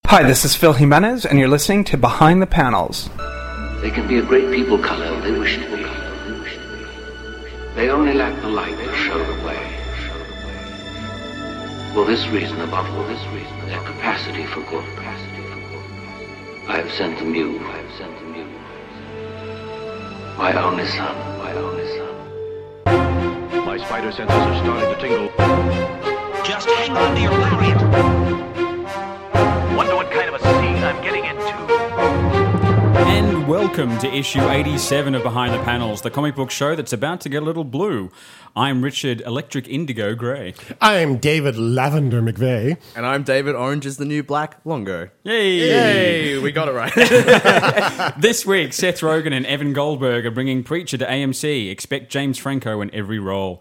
Hi, this is Phil Jimenez, and you're listening to Behind the Panels. They can be a great people, Kal-El. They wish to be. They only lack the light to show the way. For this reason, above all, their capacity for good. I have sent them you. My only son. My spider senses are starting to tingle. Just hang on to your lariat. Wonder what kind of a scene I'm getting into. And welcome to issue 87 of Behind the Panels, the comic book show that's about to get a little blue. I'm Richard Electric Indigo Grey. I'm David Lavender McVeigh. And I'm David Orange is the new Black Longo. Yay! We got it right. This week, Seth Rogen and Evan Goldberg are bringing Preacher to AMC. Expect James Franco in every role.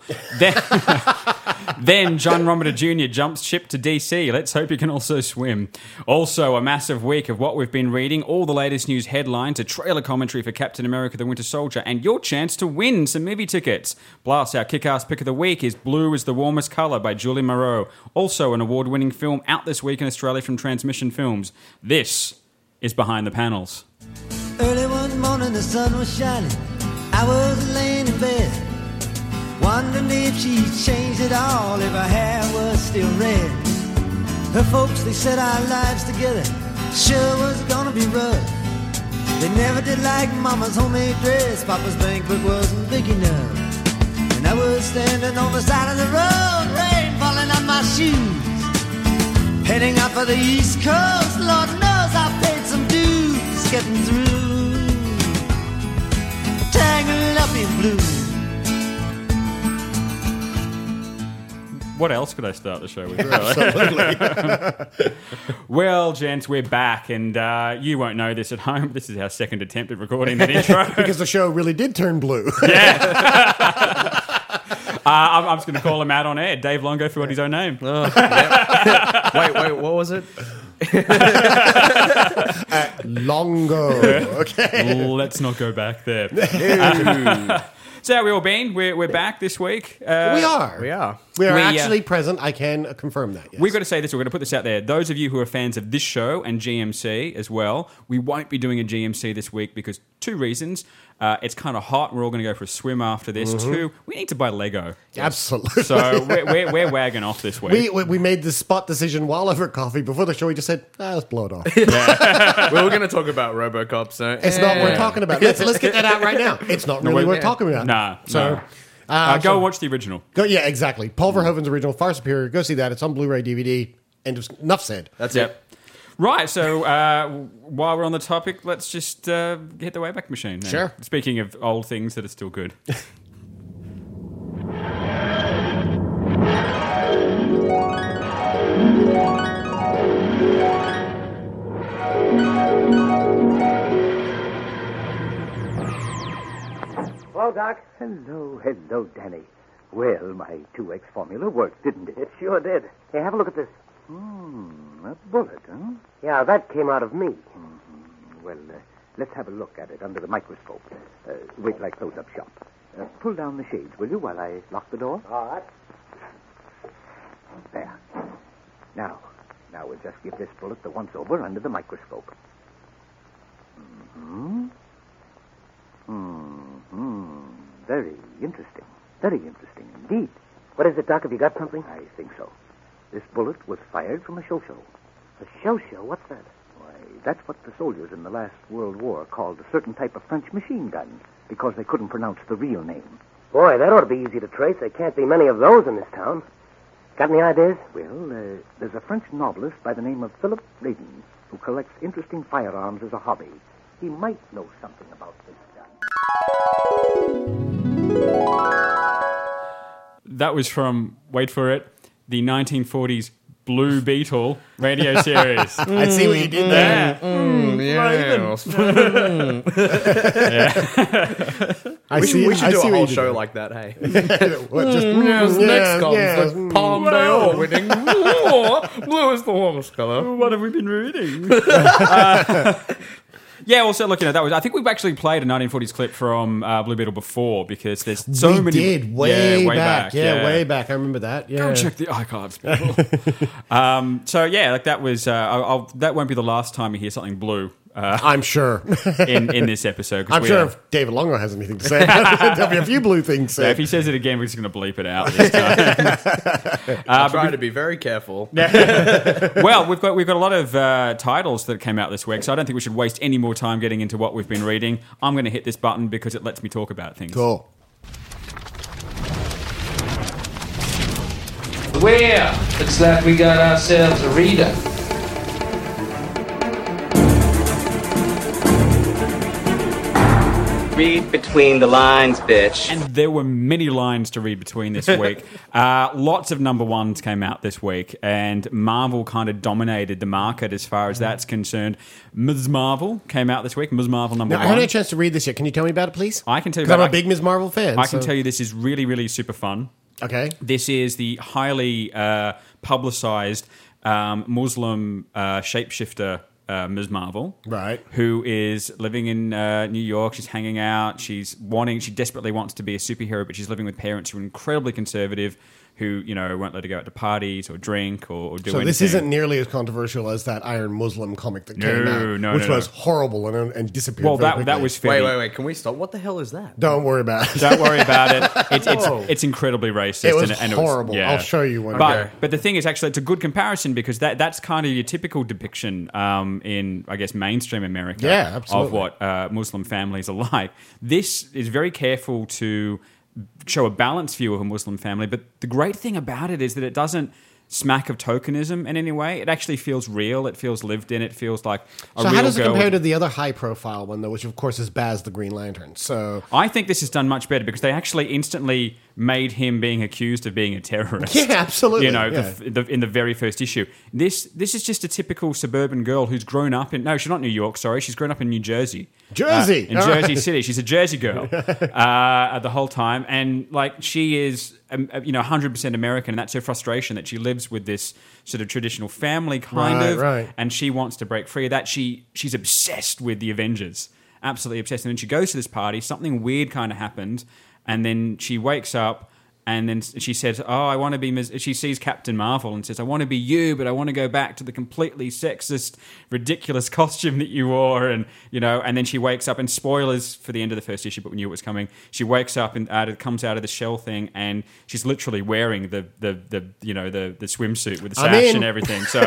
Then John Romita Jr. jumps ship to DC. Let's hope he can also swim. Also, a massive week of what we've been reading, all the latest news headlines, a trailer commentary for Captain America the Winter Soldier, and your chance to win some movie tickets. Plus, our kick-ass pick of the week is Blue is the Warmest Colour by Julie Moreau. Also, an award-winning film out this week in Australia from Transmission Films. This is Behind the Panels. Early one morning the sun was shining. I was laying in bed, wondering if she'd changed it all, if her hair was still red. Her folks, they said our lives together sure was gonna be rough. They never did like Mama's homemade dress, Papa's bankbook wasn't big enough. And I was standing on the side of the road, rain falling on my shoes, heading out for the East Coast. Lord knows I paid some dues getting through, tangled up in blue. What else could I start the show with? Absolutely. Well, gents, we're back, and you won't know this at home. This is our second attempt at recording that intro. Because the show really did turn blue. Yeah. I'm just going to call him out on air. Dave Longo forgot his own name. Oh, yeah. Wait, what was it? Longo. Okay. Let's not go back there. So how we all been? We're back this week. We are. We are. We are actually present. I can confirm that, yes. We've got to say this. We're going to put this out there. Those of you who are fans of this show and GMC as well, we won't be doing a GMC this week because two reasons. It's kind of hot. We're all going to go for a swim after this. Mm-hmm. Two, we need to buy Lego. Absolutely. So we're wagging off this week. We made the spot decision while over coffee. Before the show, we just said, let's blow it off. Yeah. We were going to talk about RoboCop, so... It's not worth talking about. Let's get that out right now. It's not really worth talking about. Nah. So... go watch the original. Yeah, exactly. Paul Verhoeven's original, far superior. Go see that. It's on Blu-ray, DVD. Enough said. That's it. Right, so while we're on the topic, let's just hit the Wayback Machine. Then. Sure. Speaking of old things that are still good. Hello, Doc. Hello, Danny. Well, my 2X formula worked, didn't it? It sure did. Hey, have a look at this. A bullet, huh? Yeah, that came out of me. Mm-hmm. Well, let's have a look at it under the microscope. Wait till I close up shop. Pull down the shades, will you, while I lock the door? All right. There. Now we'll just give this bullet the once-over under the microscope. Very interesting. Very interesting indeed. What is it, Doc? Have you got something? I think so. This bullet was fired from a show-show. A show-show? What's that? Why, that's what the soldiers in the last World War called a certain type of French machine gun, because they couldn't pronounce the real name. Boy, that ought to be easy to trace. There can't be many of those in this town. Got any ideas? Well, there's a French novelist by the name of Philip Radin who collects interesting firearms as a hobby. He might know something about this gun. That was from, wait for it, the 1940s Blue Beetle radio series. I see what you did there. We should do a whole show like that, hey? Next comes the Palme d'Or winning war. Blue is the warmest colour. What have we been reading? Yeah, also, look, that was. I think we've actually played a 1940s clip from Blue Beetle before because there's so many. We did way back. Yeah, way back. I remember that. Yeah. Go check the archives, people. So yeah, like that was. That won't be the last time you hear something blue. I'm sure in this episode. I'm sure if David Longo has anything to say, there'll be a few blue things said. Yeah, if he says it again, we're just going to bleep it out this time. I'm trying to be very careful. Well, we've got a lot of titles that came out this week, so I don't think we should waste any more time getting into what we've been reading. I'm going to hit this button because it lets me talk about things. Cool. Well, looks like we got ourselves a reader. Read between the lines, bitch. And there were many lines to read between this week. Lots of number ones came out this week, and Marvel kind of dominated the market as far as that's concerned. Ms. Marvel came out this week. Ms. Marvel number one. I haven't had a chance to read this yet. Can you tell me about it, please? I can tell you about it. I'm a big Ms. Marvel fan. I can tell you this is really, really super fun. Okay. This is the highly publicized Muslim shapeshifter Ms. Marvel, right? Who is living in New York. She's hanging out. She desperately wants to be a superhero, but she's living with parents who are incredibly conservative, who won't let her go out to parties or drink or do anything. So this isn't nearly as controversial as that Iron Muslim comic that came out, which was horrible and disappeared. Well, that was fairly... Wait. Can we stop? What the hell is that? Don't worry about it. Don't worry about it. It's incredibly racist. It was horrible. I'll show you one. But the thing is, actually, it's a good comparison because that's kind of your typical depiction in, I guess, mainstream America of what Muslim families are like. This is very careful to show a balanced view of a Muslim family, but the great thing about it is that it doesn't smack of tokenism in any way. It actually feels real. It feels lived in. It feels like a real girl. So how does it compare to the other high-profile one, though, which, of course, is Baz the Green Lantern? So I think this is done much better because they actually instantly made him being accused of being a terrorist. Yeah, absolutely. In the very first issue. This is just a typical suburban girl who's grown up in... No, she's not New York, sorry. She's grown up in New Jersey. Jersey! In Jersey City. She's a Jersey girl the whole time. And, she is, 100% American, and that's her frustration, that she lives with this sort of traditional family kind of. Right. And she wants to break free of that. She's obsessed with the Avengers. Absolutely obsessed. And then she goes to this party. Something weird kind of happened. And then she wakes up and then she says, I want to be... She sees Captain Marvel and says, I want to be you, but I want to go back to the completely sexist, ridiculous costume that you wore. And, and then she wakes up, and spoilers for the end of the first issue, but we knew it was coming. She wakes up and comes out of the shell thing, and she's literally wearing the swimsuit with the sash and everything. So...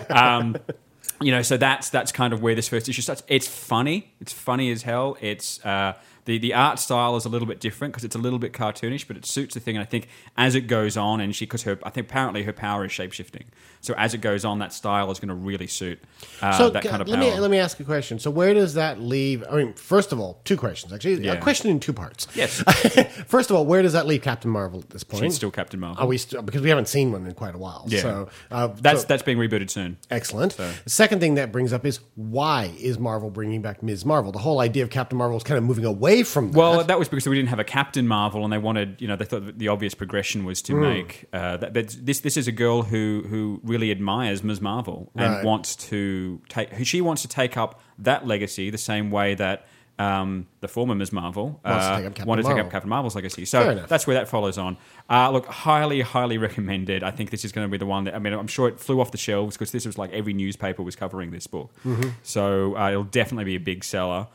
so that's kind of where this first issue starts. It's funny. It's funny as hell. It's... The art style is a little bit different because it's a little bit cartoonish, but it suits the thing. And I think as it goes on, I think apparently her power is shapeshifting. So as it goes on, that style is going to really suit that kind of power. Let me ask a question. So where does that leave? I mean, first of all, two questions actually. Yeah. A question in two parts. Yes. First of all, where does that leave Captain Marvel at this point? She's still Captain Marvel. Are we because we haven't seen one in quite a while. Yeah. So that's being rebooted soon. Excellent. So. The second thing that brings up is why is Marvel bringing back Ms. Marvel? The whole idea of Captain Marvel is kind of moving away from that. Well, that was because we didn't have a Captain Marvel, and they wanted, they thought that the obvious progression was to make this is a girl who really admires Ms. Marvel and wants to take up that legacy the same way that the former Ms. Marvel wanted to take up Captain Marvel's legacy. So that's where that follows on. Look, highly, highly recommended. I think this is going to be the one that, I'm sure it flew off the shelves because this was like every newspaper was covering this book. Mm-hmm. So it'll definitely be a big seller.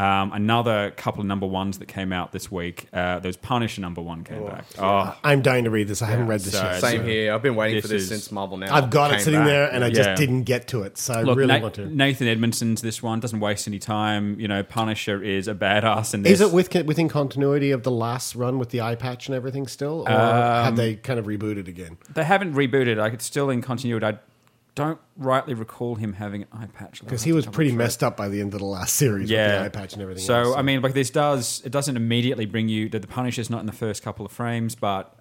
Another couple of number ones that came out this week. Those Punisher number one came back. Oh, I'm dying to read this. I haven't read this yet. Same here. I've been waiting for this since Marvel Now. I've got it sitting there, and I just didn't get to it. So I really want to. Nathan Edmondson's this one. Doesn't waste any time. Punisher is a badass in this. Is it within continuity of the last run with the eye patch and everything still, or have they kind of rebooted again? They haven't rebooted. It's still in continuity. I don't rightly recall him having an eye patch because he was pretty messed up by the end of the last series with the eye patch and everything. So this doesn't immediately bring you the Punisher's not in the first couple of frames, but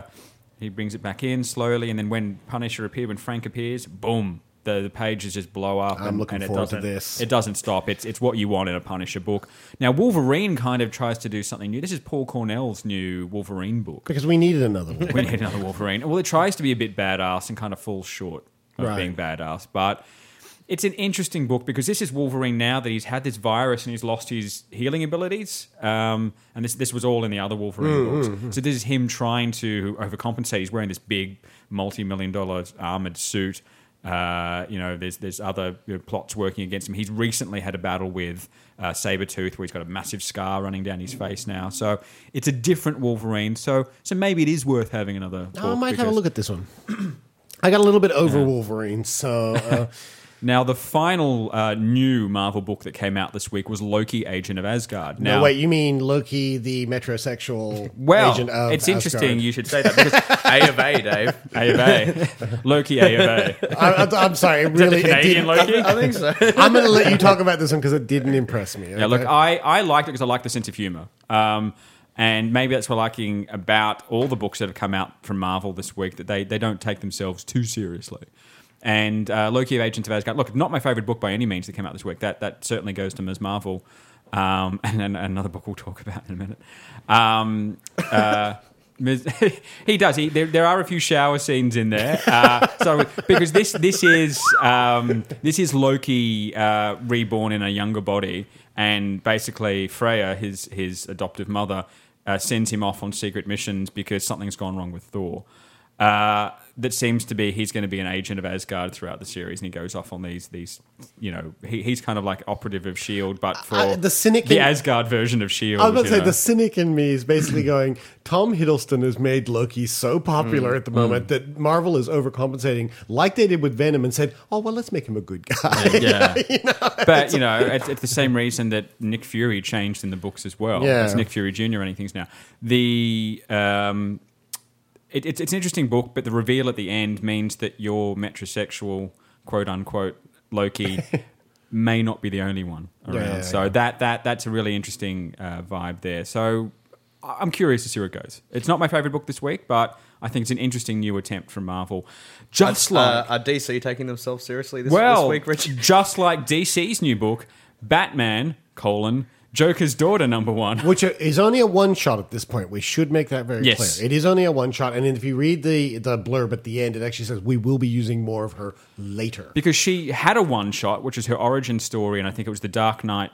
he brings it back in slowly, and then when Frank appears, boom, the pages just blow up. I'm looking forward to this. It doesn't stop. It's what you want in a Punisher book. Now Wolverine kind of tries to do something new. This is Paul Cornell's new Wolverine book because we needed another one. We need another Wolverine. Well, it tries to be a bit badass and kind of falls short of being badass, but It's an interesting book because this is Wolverine now that he's had this virus and he's lost his healing abilities. And this was all in the other Wolverine books. So this is him trying to overcompensate. He's wearing this big multi-million-dollar armored suit. There's other plots working against him. He's recently had a battle with Sabretooth where he's got a massive scar running down his face now. So it's a different Wolverine. So maybe it is worth having another book. I might have a look at this one. I got a little bit over Wolverine, so... Now, the final new Marvel book that came out this week was Loki, Agent of Asgard. Now, no, wait, you mean Loki, the metrosexual agent of it's Asgard. interesting you should say that because A of A, Dave. A of A. Loki, A of A. I'm sorry, it Is really... that the Canadian Loki? I think so. I'm going to let you talk about this one because it didn't impress me. Okay? Yeah, look, I liked it because I like the sense of humour. And maybe that's what I'm liking about all the books that have come out from Marvel this week, that they don't take themselves too seriously. And Loki of Agents of Asgard, look, not my favourite book by any means that came out this week. That certainly goes to Ms. Marvel. And another book we'll talk about in a minute. He does. There are a few shower scenes in there. Because this is Loki reborn in a younger body, and basically Freya, his adoptive mother, sends him off on secret missions because something's gone wrong with Thor. That seems to be he's going to be an agent of Asgard throughout the series, and he goes off on these he's kind of like operative of S.H.I.E.L.D., but for the Asgard version of S.H.I.E.L.D. I was about to say, the cynic in me is basically going, Tom Hiddleston has made Loki so popular at the moment that Marvel is overcompensating like they did with Venom and said, oh, well, let's make him a good guy. Yeah. But, it's the same reason that Nick Fury changed in the books as well. Yeah. It's Nick Fury Jr. running things now. It's an interesting book, but the reveal at the end means that your metrosexual, quote-unquote, Loki may not be the only one around. Yeah. So that's a really interesting vibe there. So I'm curious to see where it goes. It's not my favourite book this week, but I think it's an interesting new attempt from Marvel. Are DC taking themselves seriously this week, Richard? Just like DC's new book, Batman, Joker's Daughter, #1. Which is only a one-shot at this point. We should make that very clear. It is only a one-shot, and if you read the blurb at the end, it actually says we will be using more of her later. Because she had a one-shot, which is her origin story, and I think it was The Dark Knight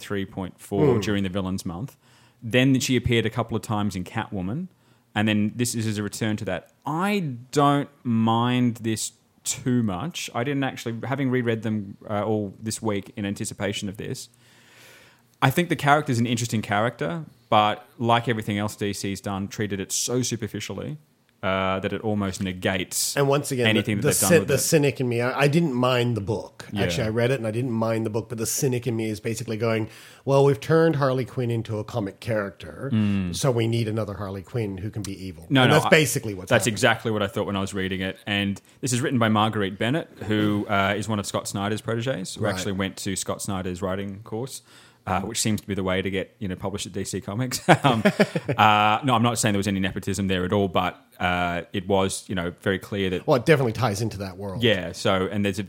23.4 during the Villains Month. Then she appeared a couple of times in Catwoman, and then this is a return to that. I don't mind this too much. I didn't actually, having reread them all this week in anticipation of this, I think the character's an interesting character, but like everything else DC's done, treated it so superficially that it almost negates and once again, anything that they've done with the it. cynic in me, I didn't mind the book. Yeah. Actually, I read it and I didn't mind the book, but the cynic in me is basically going, well, we've turned Harley Quinn into a comic character, so we need another Harley Quinn who can be evil. That's basically what's That's happening. exactly what I thought when I was reading it. And this is written by Marguerite Bennett, who is one of Scott Snyder's proteges, who actually went to Scott Snyder's writing course. Which seems to be the way to get published at DC Comics. No, I'm not saying there was any nepotism there at all, but it was very clear that. Well, it definitely ties into that world. Yeah. So, and there's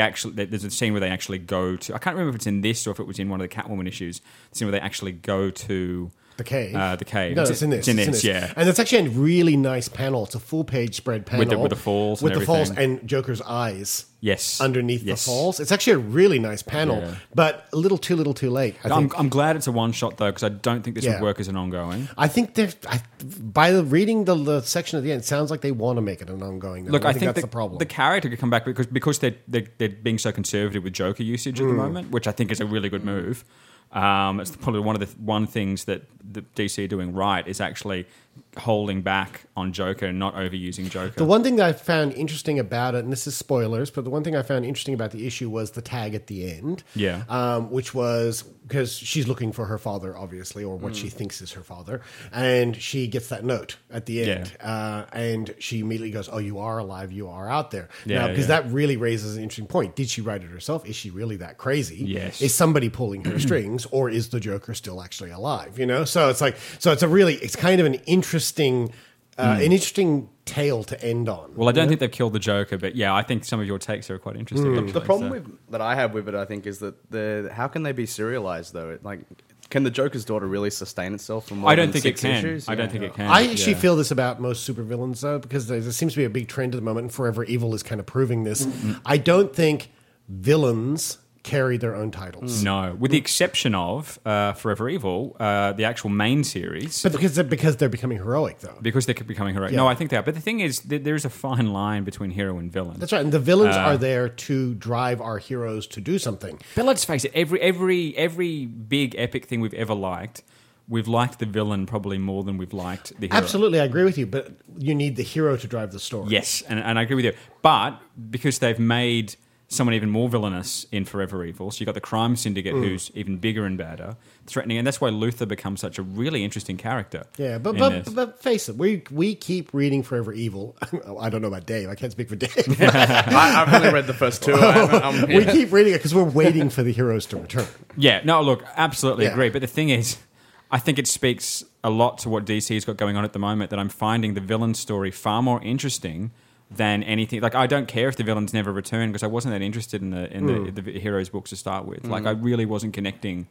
a scene where they actually go to. I can't remember if it's in this or if it was in one of the Catwoman issues. The scene where they actually go to. The cave. The cave. No, it's in this. It's in this, yeah. And it's actually a really nice panel. It's a full-page spread panel. With the falls with and the falls everything. and Joker's eyes. Yes. Underneath the falls. It's actually a really nice panel, but a little too late. I'm glad it's a one-shot, though, because I don't think this would work as an ongoing. I think by reading the section at the end, it sounds like they want to make it an ongoing. Look, I think that's the problem. The character could come back because they're being so conservative with Joker usage at the moment, which I think is a really good move. It's probably one things that the DC are doing right is actually holding back on Joker and not overusing Joker. The one thing that I found interesting about it, and this is spoilers, but the one thing I found interesting about the issue was the tag at the end. Yeah. Which was because she's looking for her father, obviously, or what she thinks is her father, and she gets that note at the end, and she immediately goes, "Oh, you are alive. You are out there." Now, because that really raises an interesting point. Did she write it herself? Is she really that crazy? Yes. Is somebody pulling her strings, or is the Joker still actually alive? So it's kind of an interesting tale to end on. Well, I don't think they've killed the Joker, but yeah, I think some of your takes are quite interesting. Actually, the problem that I have with it, I think, is that how can they be serialized though? Can the Joker's Daughter really sustain itself for more I don't than think 6 it can. issues? I don't think it can. I actually feel this about most supervillains, though, because there seems to be a big trend at the moment, and Forever Evil is kind of proving this. I don't think villains carry their own titles. No, with the exception of Forever Evil, the actual main series. But because they're becoming heroic, though. Because they're becoming heroic. Yeah. No, I think they are. But the thing is, there's a fine line between hero and villain. That's right. And the villains are there to drive our heroes to do something. But let's face it, every big epic thing we've ever liked, we've liked the villain probably more than we've liked the hero. Absolutely, I agree with you. But you need the hero to drive the story. Yes, and I agree with you. But because they've made someone even more villainous in Forever Evil, so you've got the crime syndicate who's even bigger and badder, threatening, and that's why Luther becomes such a really interesting character. Yeah, but face it, we keep reading Forever Evil. I don't know about Dave. I can't speak for Dave. I've only read the first two. We keep reading it because we're waiting for the heroes to return. Yeah, no, look, absolutely agree. But the thing is, I think it speaks a lot to what DC's got going on at the moment, that I'm finding the villain story far more interesting than anything. Like, I don't care if the villains never return, because I wasn't that interested in the heroes books to start with. Like, I really wasn't connecting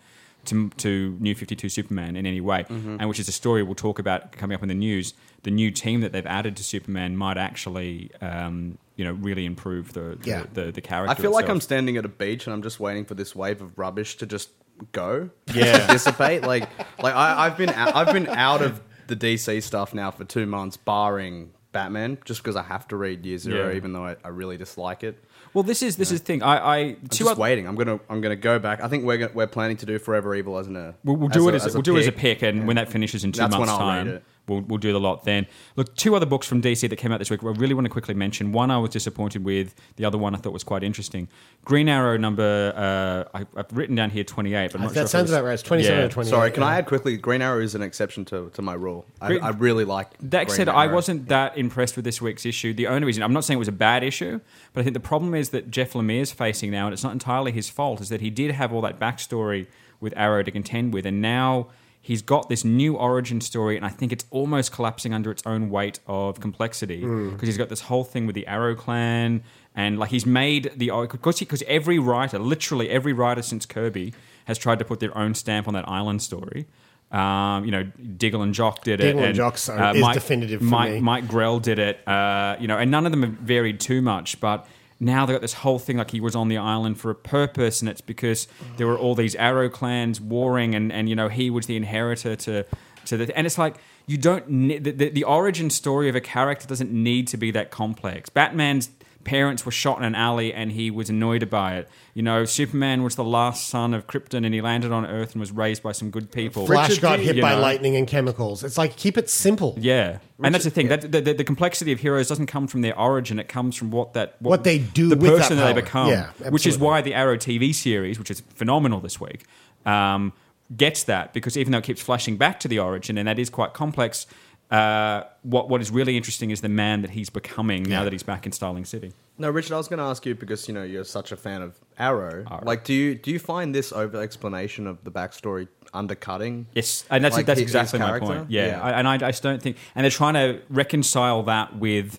to New 52 Superman in any way, and which is a story we'll talk about coming up in the news. The new team that they've added to Superman might actually, really improve the character. I feel like itself. I'm standing at a beach and I'm just waiting for this wave of rubbish to just go, dissipate. Like I've been out of the DC stuff now for 2 months, barring Batman, just because I have to read Year Zero, even though I really dislike it. Well, this is the thing. I'm just waiting. I'm gonna go back. I think we're planning to do Forever Evil as a we'll do it as a pick, and when that finishes in 2 months' when I'll time, read it. We'll do the lot then. Look, 2 other books from DC that came out this week I really want to quickly mention. One I was disappointed with. The other one I thought was quite interesting. Green Arrow number, I've written down here 28. But I'm not sure sounds about right. It's 27 or 28. Sorry, can I add quickly? Green Arrow is an exception to my rule. I really like that Green said, Arrow. I wasn't that impressed with this week's issue. The only reason, I'm not saying it was a bad issue, but I think the problem is that Jeff Lemire's facing now, and it's not entirely his fault, is that he did have all that backstory with Arrow to contend with, and now he's got this new origin story, and I think it's almost collapsing under its own weight of complexity, because he's got this whole thing with the Arrow clan, and like he's made because every writer, literally every writer since Kirby, has tried to put their own stamp on that island story. Diggle and Jock did it. Diggle and Jock is definitive for me. Mike Grell did it. And none of them have varied too much, but now they've got this whole thing like he was on the island for a purpose, and it's because there were all these Arrow clans warring, and he was the inheritor to the... And it's like, you don't... The origin story of a character doesn't need to be that complex. Batman's parents were shot in an alley and he was annoyed by it. Superman was the last son of Krypton and he landed on Earth and was raised by some good people. Flash got hit by lightning and chemicals. It's like, keep it simple. Yeah. And that's the thing. That the complexity of heroes doesn't come from their origin. It comes from what they do the with person that that they become. Yeah, absolutely. Which is why the Arrow TV series, which is phenomenal this week, gets that, because even though it keeps flashing back to the origin, and that is quite complex, what is really interesting is the man that he's becoming now that he's back in Starling City. No, Richard, I was going to ask you, because you're such a fan of Arrow. Like, do you find this over explanation of the backstory undercutting? Yes, and that's exactly my point. Yeah. I just don't think, and they're trying to reconcile that with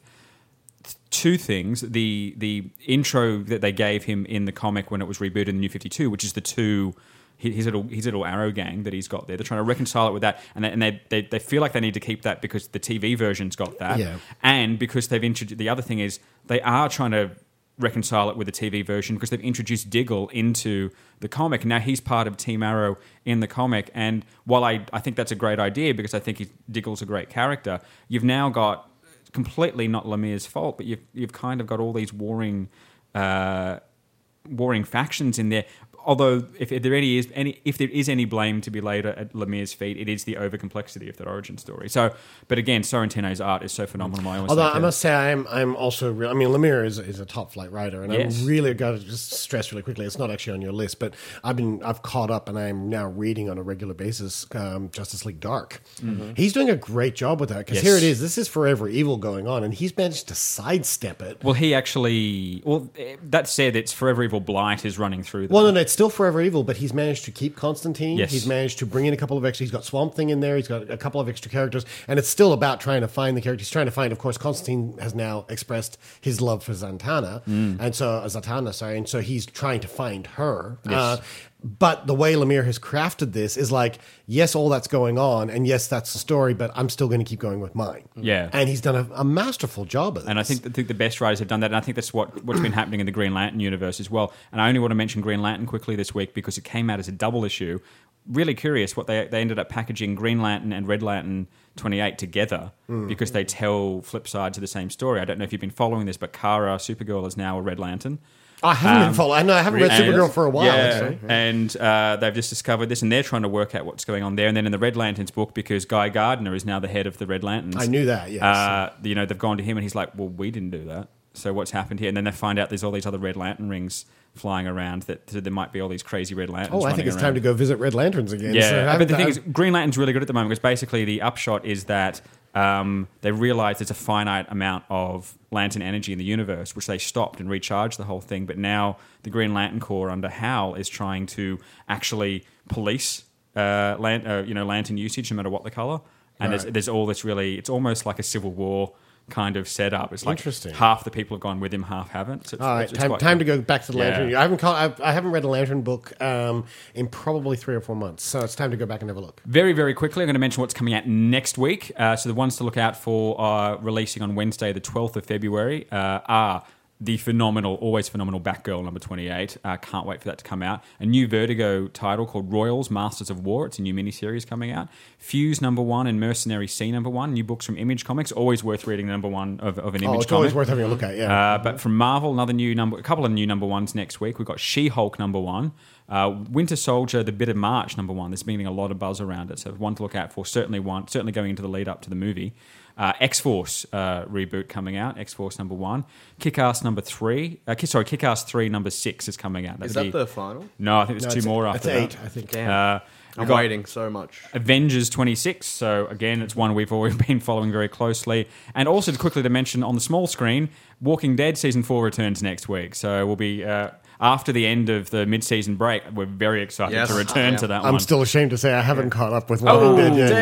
2 things: the intro that they gave him in the comic when it was rebooted in the New 52, which is the 2. His little Arrow gang that he's got there. They're trying to reconcile it with that, and they feel like they need to keep that because the TV version's got that, and because they've introduced. The other thing is they are trying to reconcile it with the TV version because they've introduced Diggle into the comic. Now he's part of Team Arrow in the comic, and while I think that's a great idea because I think Diggle's a great character, you've now got, completely not Lemire's fault, but you've kind of got all these warring factions in there. Although, if there is any blame to be laid at Lemire's feet, it is the overcomplexity of that origin story. So, but again, Sorrentino's art is so phenomenal. Although I must say, I'm also Lemire is a top flight writer, and I really got to just stress really quickly. It's not actually on your list, but I've caught up, and I'm now reading on a regular basis Justice League Dark. Mm-hmm. He's doing a great job with that, because here it is. This is Forever Evil going on, and he's managed to sidestep it. Well, that said, it's Forever Evil Blight is running through. Well, no, it's still Forever Evil, but he's managed to keep Constantine. Yes. He's managed to bring in a couple of extra. He's got Swamp Thing in there. He's got a couple of extra characters, and it's still about trying to find the character. He's trying to find. Of course, Constantine has now expressed his love for Zatanna, and so he's trying to find her. Yes. But the way Lemire has crafted this is like, yes, all that's going on, and yes, that's the story, but I'm still going to keep going with mine. Yeah. And he's done a masterful job of this. And I think the best writers have done that, and I think that's what's been happening in the Green Lantern universe as well. And I only want to mention Green Lantern quickly this week because it came out as a double issue. Really curious what they ended up packaging Green Lantern and Red Lantern 28 together because they tell flip sides of the same story. I don't know if you've been following this, but Kara, Supergirl, is now a Red Lantern. I haven't been following. I haven't read Supergirl for a while. Yeah, and they've just discovered this, and they're trying to work out what's going on there. And then in the Red Lanterns book, because Guy Gardner is now the head of the Red Lanterns, I knew that. Yes, they've gone to him, and he's like, "Well, we didn't do that. So what's happened here?" And then they find out there's all these other Red Lantern rings flying around. That there might be all these crazy Red Lanterns. Oh, I think it's time to go visit Red Lanterns again. Yeah, but the thing is, Green Lantern's really good at the moment because basically the upshot is that they realized there's a finite amount of lantern energy in the universe, which they stopped and recharged the whole thing. But now the Green Lantern Corps under Hal is trying to actually police lantern usage no matter what the color. And there's all this really, it's almost like a Civil War kind of setup. It's like half the people have gone with him, half haven't. So all right, time to go back to the Lantern. Yeah. I haven't read a Lantern book in probably 3 or 4 months, so it's time to go back and have a look. Very, very quickly, I'm going to mention what's coming out next week. So the ones to look out for releasing on Wednesday, the 12th of February, are the always phenomenal Batgirl number 28. Can't wait for that to come out. A new Vertigo title called Royals, Masters of War. It's a new miniseries coming out. Fuse number 1 and Mercenary C number 1. New books from Image Comics. Always worth reading number 1 of an Image comic. It's always worth having a look at, yeah. But from Marvel, a couple of new number 1s next week. We've got She-Hulk number 1. Winter Soldier, The Bit of March number 1. There's been a lot of buzz around it, so one to look out for. Certainly going into the lead up to the movie. X-Force reboot coming out. X-Force number 1. Kick-Ass number 3. Kick-Ass 3 number 6 is coming out. Is that the final? No, I think there's 2 more after that. It's 8, I think. Damn. I'm waiting so much. Avengers 26. So again, it's one we've always been following very closely. And also quickly to mention on the small screen, Walking Dead season 4 returns next week. So we'll be after the end of the mid-season break. We're very excited to return to that one. I'm still ashamed to say I haven't caught up with Walking Dead yet.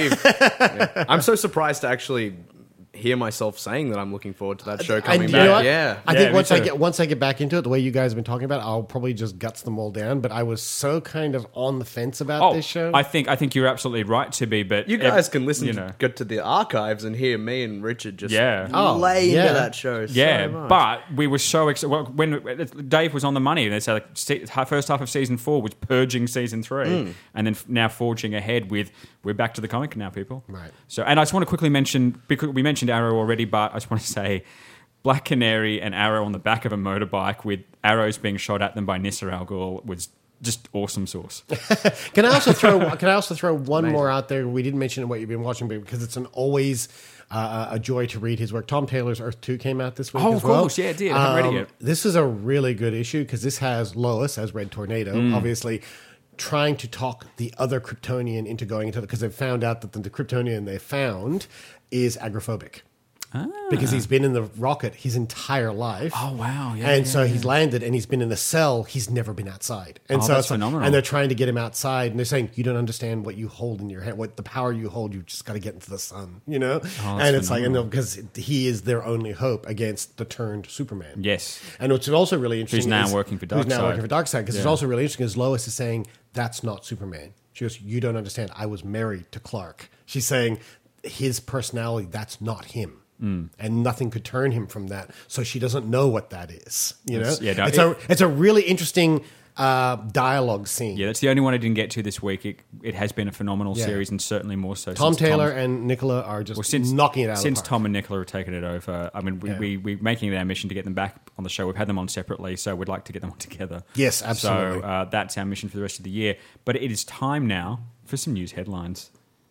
Dave! I'm so surprised to actually hear myself saying that I'm looking forward to that show coming back. You know what? Yeah, I think once I get back into it, the way you guys have been talking about it, I'll probably just guts them all down. But I was so kind of on the fence about this show. I think you're absolutely right to be. But you guys can listen go to the archives and hear me and Richard just lay into that show. So much. But we were so excited when Dave was on the money. They said first half of season 4 was purging season 3, and then now forging ahead with we're back to the comic now, people. Right. So, and I just want to quickly mention, because we mentioned Arrow already, but I just want to say Black Canary and Arrow on the back of a motorbike with arrows being shot at them by Nyssa Al Ghul was just awesome sauce. Can I also throw one more out there? We didn't mention what you've been watching, but because it's always a joy to read his work. Tom Taylor's Earth 2 came out this week as well. Oh, of course. Yeah, it did. I haven't read it yet. This is a really good issue because this has Lois as Red Tornado, obviously trying to talk the other Kryptonian into going into it because they've found out that the Kryptonian they found is agoraphobic. Because he's been in the rocket his entire life. Oh, wow. Yeah, and so he's landed and he's been in a cell. He's never been outside. And so that's phenomenal. And they're trying to get him outside. And they're saying, you don't understand what you hold in your hand, what the power you hold. You just got to get into the sun, you know? And it's phenomenal. Because he is their only hope against the turned Superman. Yes. And what's also really interesting Who's now working for Darkseid. Because it's also really interesting is Lois is saying, that's not Superman. She goes, you don't understand. I was married to Clark. She's saying his personality, that's not him. And nothing could turn him from that. So she doesn't know what that is. You know, it's a really interesting dialogue scene. Yeah, that's the only one I didn't get to this week. It has been a phenomenal series, and certainly more so. Tom Taylor and Nicola are just knocking it out. Since of the park. Tom and Nicola have taken it over, I mean, we're making it our mission to get them back on the show. We've had them on separately, so we'd like to get them on together. Yes, absolutely. So that's our mission for the rest of the year. But it is time now for some news headlines.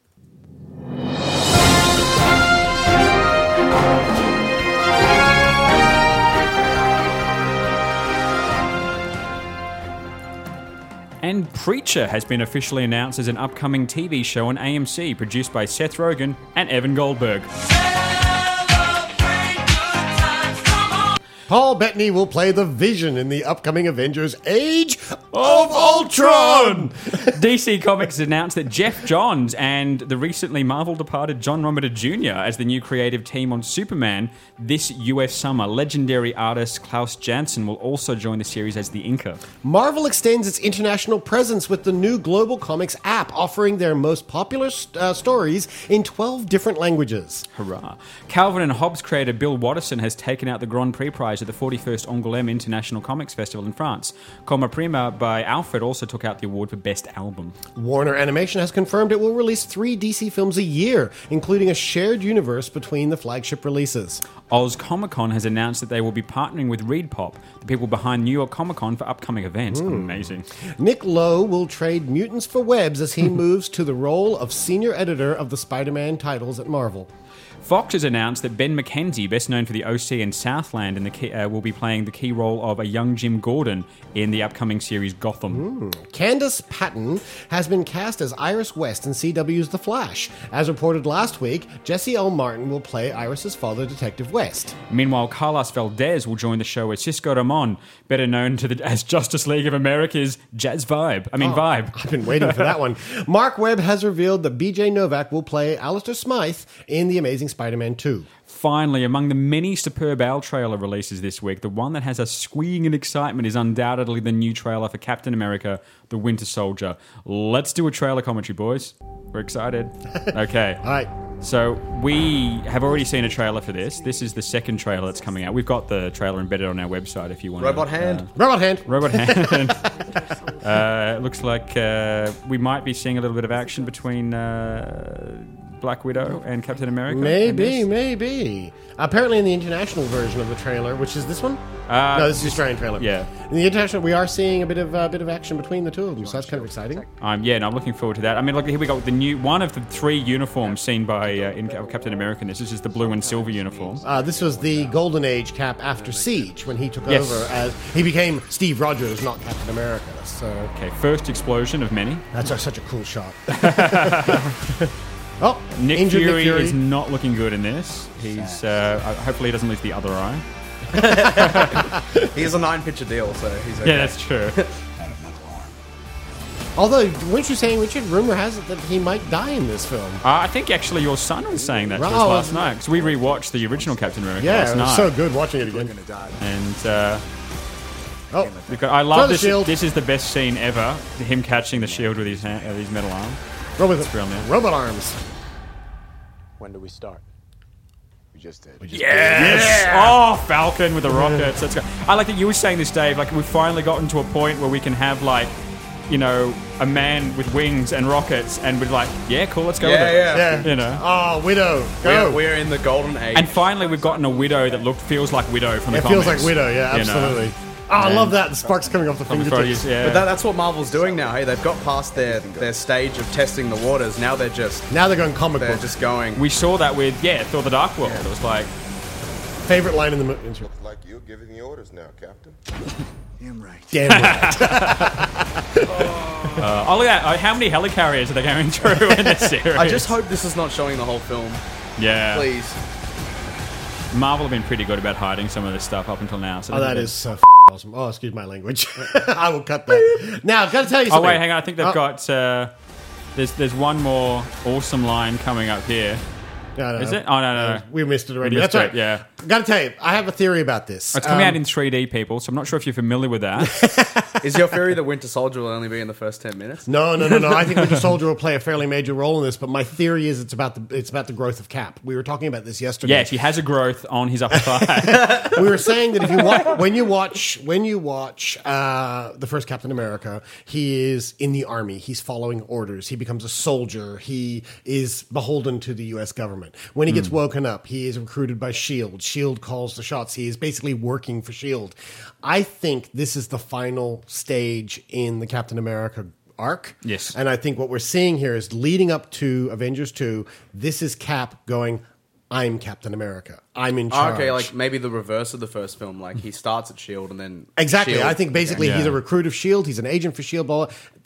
And Preacher has been officially announced as an upcoming TV show on AMC, produced by Seth Rogen and Evan Goldberg. Paul Bettany will play the Vision in the upcoming Avengers Age of Ultron. DC Comics announced that Jeff Johns and the recently Marvel departed John Romita Jr. as the new creative team on Superman this US summer. Legendary artist Klaus Janson will also join the series as the inker. Marvel extends its international presence with the new Global Comics app, offering their most popular stories in 12 different languages. Hurrah. Calvin and Hobbes creator Bill Watterson has taken out the Grand Prix prize at the 41st Angoulême International Comics Festival in France. Coma Prima by Alfred also took out the award for Best Album. Warner Animation has confirmed it will release 3 DC films a year, including a shared universe between the flagship releases. Oz Comic Con has announced that they will be partnering with ReedPop, the people behind New York Comic Con, for upcoming events. Amazing. Nick Lowe will trade mutants for webs as he moves to the role of senior editor of the Spider-Man titles at Marvel. Fox has announced that Ben McKenzie, best known for the OC and Southland, will be playing the key role of a young Jim Gordon in the upcoming series Gotham. Candace Patton has been cast as Iris West in CW's The Flash. As reported last week, Jesse L. Martin will play Iris's father, Detective West. Meanwhile, Carlos Valdez will join the show as Cisco Ramon, better known as Justice League of America's Vibe. I've been waiting for that one. Mark Webb has revealed that BJ Novak will play Alistair Smythe in The Amazing Spider-Man 2. Finally, among the many superb Al trailer releases this week, the one that has us squealing in excitement is undoubtedly the new trailer for Captain America, The Winter Soldier. Let's do a trailer commentary, boys. We're excited. Okay. All right. So we have already seen a trailer for this. This is the second trailer that's coming out. We've got the trailer embedded on our website if you want Robot hand. Robot hand. Robot hand. It looks like we might be seeing a little bit of action between Black Widow and Captain America. Maybe. Apparently in the international version of the trailer, which is this one? No, this is the Australian trailer. Yeah. In the international, we are seeing a bit of action between the two of them, so that's kind of exciting. I'm looking forward to that. I mean, look, here we go with the new one of the 3 uniforms seen by in Captain America. This is the blue and silver uniform. This was the Golden Age Cap after Siege, when he took over as he became Steve Rogers, not Captain America. So okay, first explosion of many. That's such a cool shot. Nick Fury is not looking good in this. He's hopefully he doesn't lose the other eye. He has a 9-picture deal, so he's okay. Yeah, that's true. Although, weren't you saying, Richard, rumor has it that he might die in this film? I think actually your son was saying that to us last night, because we rewatched the original Captain America last night. Yeah, it was so good watching it again. And I love this. This is the best scene ever. Him catching the shield with his metal arm. Robot arms. When do we start? We just did. Yes! Oh, Falcon with the rockets. Let's go. I like that you were saying this, Dave. Like, we've finally gotten to a point where we can have, like, you know, a man with wings and rockets, and we're like, yeah, cool, let's go with it. Yeah. You know. Oh, Widow. Go. We're in the golden age. And finally, we've gotten a Widow that feels like Widow from the comics. It feels like Widow, yeah, absolutely. Oh, I love that. The sparks coming off the fingertips. Yeah. But that's what Marvel's doing now. Hey, they've got past their stage of testing the waters. Now they're going comic book. They're just going. We saw that with Thor: The Dark World. It was like favorite line in the movie. Looks like you're giving the orders now, Captain. Damn right. Oh, look at that. How many helicarriers are they going through in this series? I just hope this is not showing the whole film. Yeah. Please. Marvel have been pretty good about hiding some of this stuff up until now. So that is so awesome. Oh, excuse my language. I will cut that. Now, I've got to tell you something. Oh, wait, hang on. I think they've got... there's one more awesome line coming up here. No. Is it? Oh, no. We missed it already. That's right. Yeah. I've got to tell you, I have a theory about this. It's coming out in 3D, people, so I'm not sure if you're familiar with that. Is your theory that Winter Soldier will only be in the first 10 minutes? No. I think Winter Soldier will play a fairly major role in this, but my theory is it's about the growth of Cap. We were talking about this yesterday. Yes, he has a growth on his upper thigh. We were saying that if you when you watch the first Captain America, he is in the army. He's following orders. He becomes a soldier. He is beholden to the U.S. government. When he gets woken up, he is recruited by S.H.I.E.L.D. S.H.I.E.L.D. calls the shots. He is basically working for S.H.I.E.L.D. I think this is the final stage in the Captain America arc. Yes. And I think what we're seeing here is leading up to Avengers 2, this is Cap going, I'm Captain America. I'm in charge. Okay, like maybe the reverse of the first film. Like he starts at S.H.I.E.L.D. and then... Exactly. S.H.I.E.L.D. I think basically he's a recruit of S.H.I.E.L.D. He's an agent for S.H.I.E.L.D.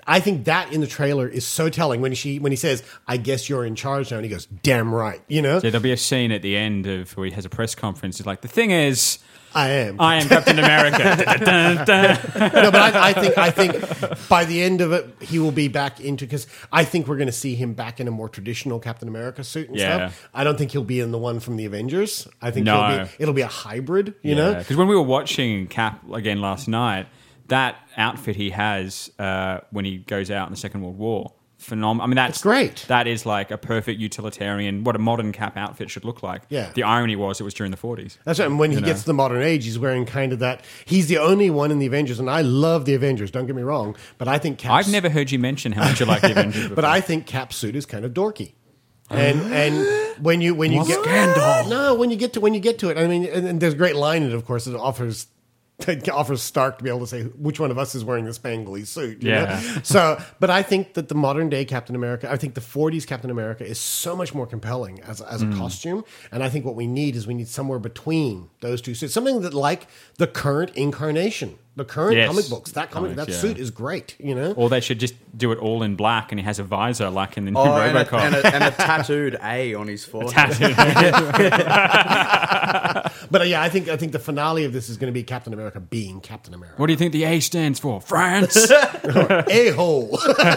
I think that in the trailer is so telling when he says, "I guess you're in charge now," and he goes, "Damn right," you know. Yeah, there'll be a scene at the end of where he has a press conference. He's like, "The thing is, I am Captain America." No, but I think by the end of it, he will be back into, because I think we're going to see him back in a more traditional Captain America suit and stuff. I don't think he'll be in the one from the Avengers. I think it'll be a hybrid, you know? Because when we were watching Cap again last night, that outfit he has when he goes out in the Second World War, phenomenal. I mean, that's great. That is like a perfect utilitarian, what a modern Cap outfit should look like. Yeah. The irony was it was during the 40s. That's right. And when he gets to the modern age, he's wearing kind of that. He's the only one in the Avengers, and I love the Avengers, don't get me wrong, but I think I've never heard you mention how much you like the Avengers before. But I think Cap's suit is kind of dorky. And when you get scandal. No, when you get to it, I mean, and there's a great line in it, of course, that offers Stark to be able to say which one of us is wearing the spangly suit. You know? So, but I think that the modern day Captain America, I think the 40s Captain America is so much more compelling as a costume. And I think what we need somewhere between those two suits, something that like the current incarnation, the current comic books. That suit is great, you know. Or they should just do it all in black, and he has a visor like in the new RoboCop, and a tattooed A on his forehead. But I think the finale of this is going to be Captain America being Captain America. What do you think the A stands for? France? A-hole.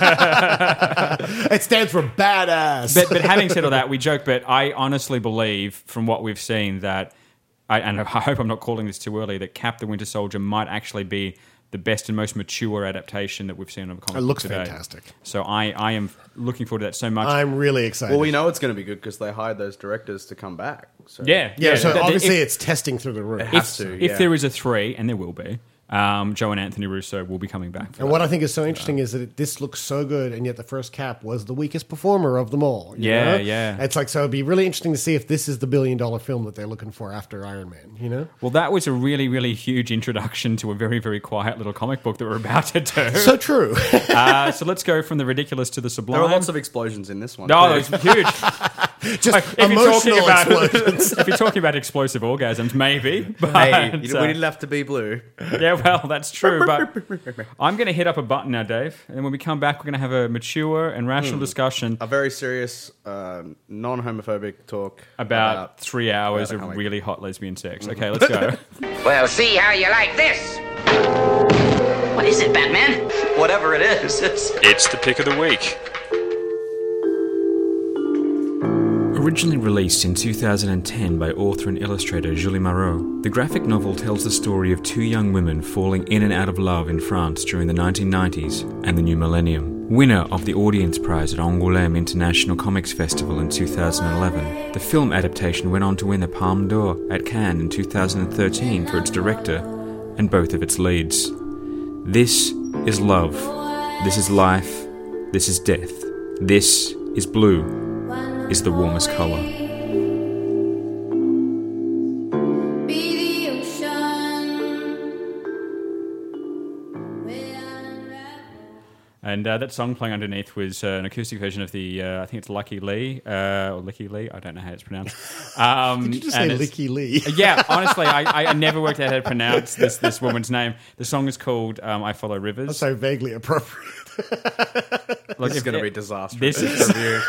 It stands for badass. But having said all that, we joke, but I honestly believe from what we've seen that, and I hope I'm not calling this too early, that Cap the Winter Soldier might actually be the best and most mature adaptation that we've seen of a comic book. It looks today. Fantastic. So I am looking forward to that so much. I'm really excited. Well, we know it's going to be good because they hired those directors to come back. So. Yeah. So obviously it's testing through the roof. It has to. If there is a 3, and there will be, Joe and Anthony Russo will be coming back. And what I think is so interesting is that this looks so good, and yet the first Cap was the weakest performer of them all. You know? It's like, so it'd be really interesting to see if this is the $1 billion film that they're looking for after Iron Man, you know? Well, that was a really, really huge introduction to a very, very quiet little comic book that we're about to do. So true. So let's go from the ridiculous to the sublime. There are lots of explosions in this one. No, it's huge. Just emotional explosions. If you're talking about explosive orgasms, maybe. But, hey, we didn't have to be blue. Yeah, well, that's true. But I'm going to hit up a button now, Dave. And when we come back, we're going to have a mature and rational discussion. A very serious, non-homophobic talk. About 3 hours of really hot lesbian sex. Okay, let's go. Well, see how you like this. What is it, Batman? Whatever it is, it's the pick of the week. Originally released in 2010 by author and illustrator Julie Marot, the graphic novel tells the story of 2 young women falling in and out of love in France during the 1990s and the new millennium. Winner of the Audience Prize at Angoulême International Comics Festival in 2011, the film adaptation went on to win the Palme d'Or at Cannes in 2013 for its director and both of its leads. This is love. This is life. This is death. This is blue. Is the warmest colour. And that song playing underneath was an acoustic version of the, I think it's Lucky Lee, or Licky Lee, I don't know how it's pronounced. Did you just say Licky Lee? Yeah, honestly, I never worked out how to pronounce this woman's name. The song is called I Follow Rivers. That's so vaguely appropriate. Look, it's going to be disastrous. This is review.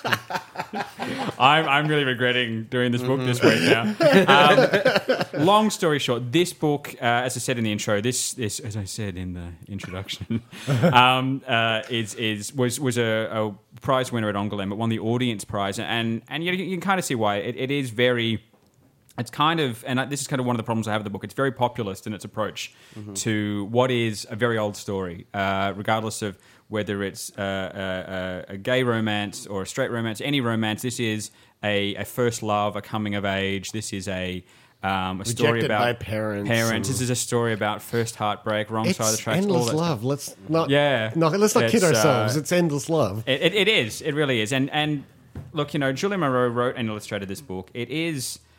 I'm really regretting doing this book this week now. Long story short, this book, as I said in the intro, this as I said in the introduction, was a prize winner at Angoulême. It won the Audience Prize, and you can kind of see why. It is very. It's kind of, and this is kind of one of the problems I have with the book. It's very populist in its approach to what is a very old story, regardless of whether it's a gay romance or a straight romance, any romance. This is a first love, a coming of age. This is a story about by parents. This is a story about first heartbreak, wrong side of the tracks. Endless all that love. Stuff. Let's not kid ourselves. It's endless love. It is. It really is. And look, Julie Marot wrote and illustrated this book. It is.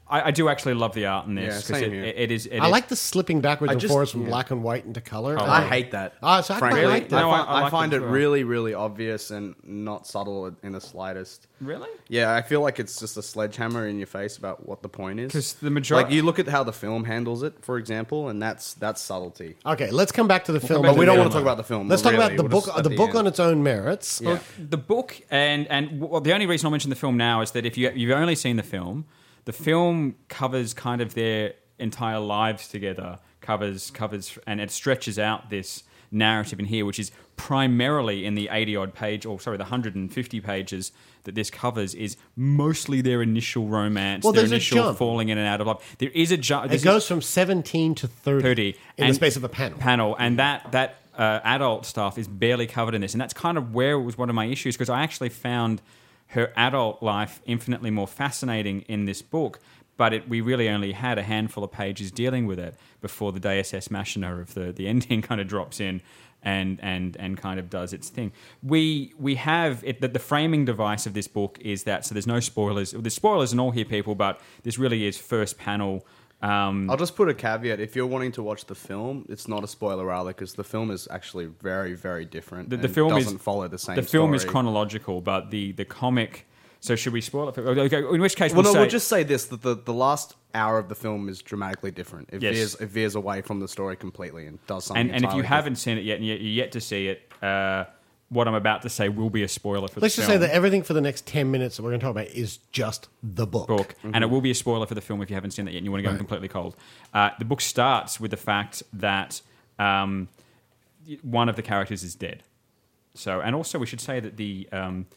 I do actually love the art in this because same here. it is. I like the slipping backwards and forwards from yeah. black and white into color. I hate that. So frankly, I like that. No, I I like find it it as well. really, really obvious and not subtle in the slightest. Really? Yeah, I feel like it's just a sledgehammer in your face about what the point is. 'Cause the majority- like you look at how the film handles it, for example, and that's subtlety. Okay, let's come back to the film. But we don't want to talk about the film. Let's talk really. about the We'll book. just at The book end. on its own merits. Yeah. The book and well, the only reason I'll mention the film now is that if you've only seen the film covers kind of their entire lives together, covers and it stretches out this narrative in here, which is primarily in the the 150 pages that this covers is mostly their initial romance, their there's a initial jump. falling in and out of love. There is a jump. It goes from 17 to 30 in the space of a panel. And that adult stuff is barely covered in this. And that's kind of where it was one of my issues, because I actually found her adult life infinitely more fascinating in this book, but we really only had a handful of pages dealing with it before the Deus Ex Machina of the ending kind of drops in and kind of does its thing. We have it that the framing device of this book is that, so there's no spoilers. There's spoilers and all here, people, but this really is first panel. I'll just put a caveat. If you're wanting to watch the film, it's not a spoiler either, because the film is actually very, very different. The film doesn't follow the same The film is story. chronological, but the comic... So should we spoil it? Okay, in which case we'll just say this, that the last hour of the film is dramatically different. It Yes. veers away from the story completely and does something And if you entirely haven't seen it yet and you're yet to see it, what I'm about to say will be a spoiler for Let's the just film. say that everything for the next 10 minutes that we're going to talk about is just the book. And it will be a spoiler for the film if you haven't seen it yet and you want to go in completely cold. The book starts with the fact that one of the characters is dead. So, and also we should say that the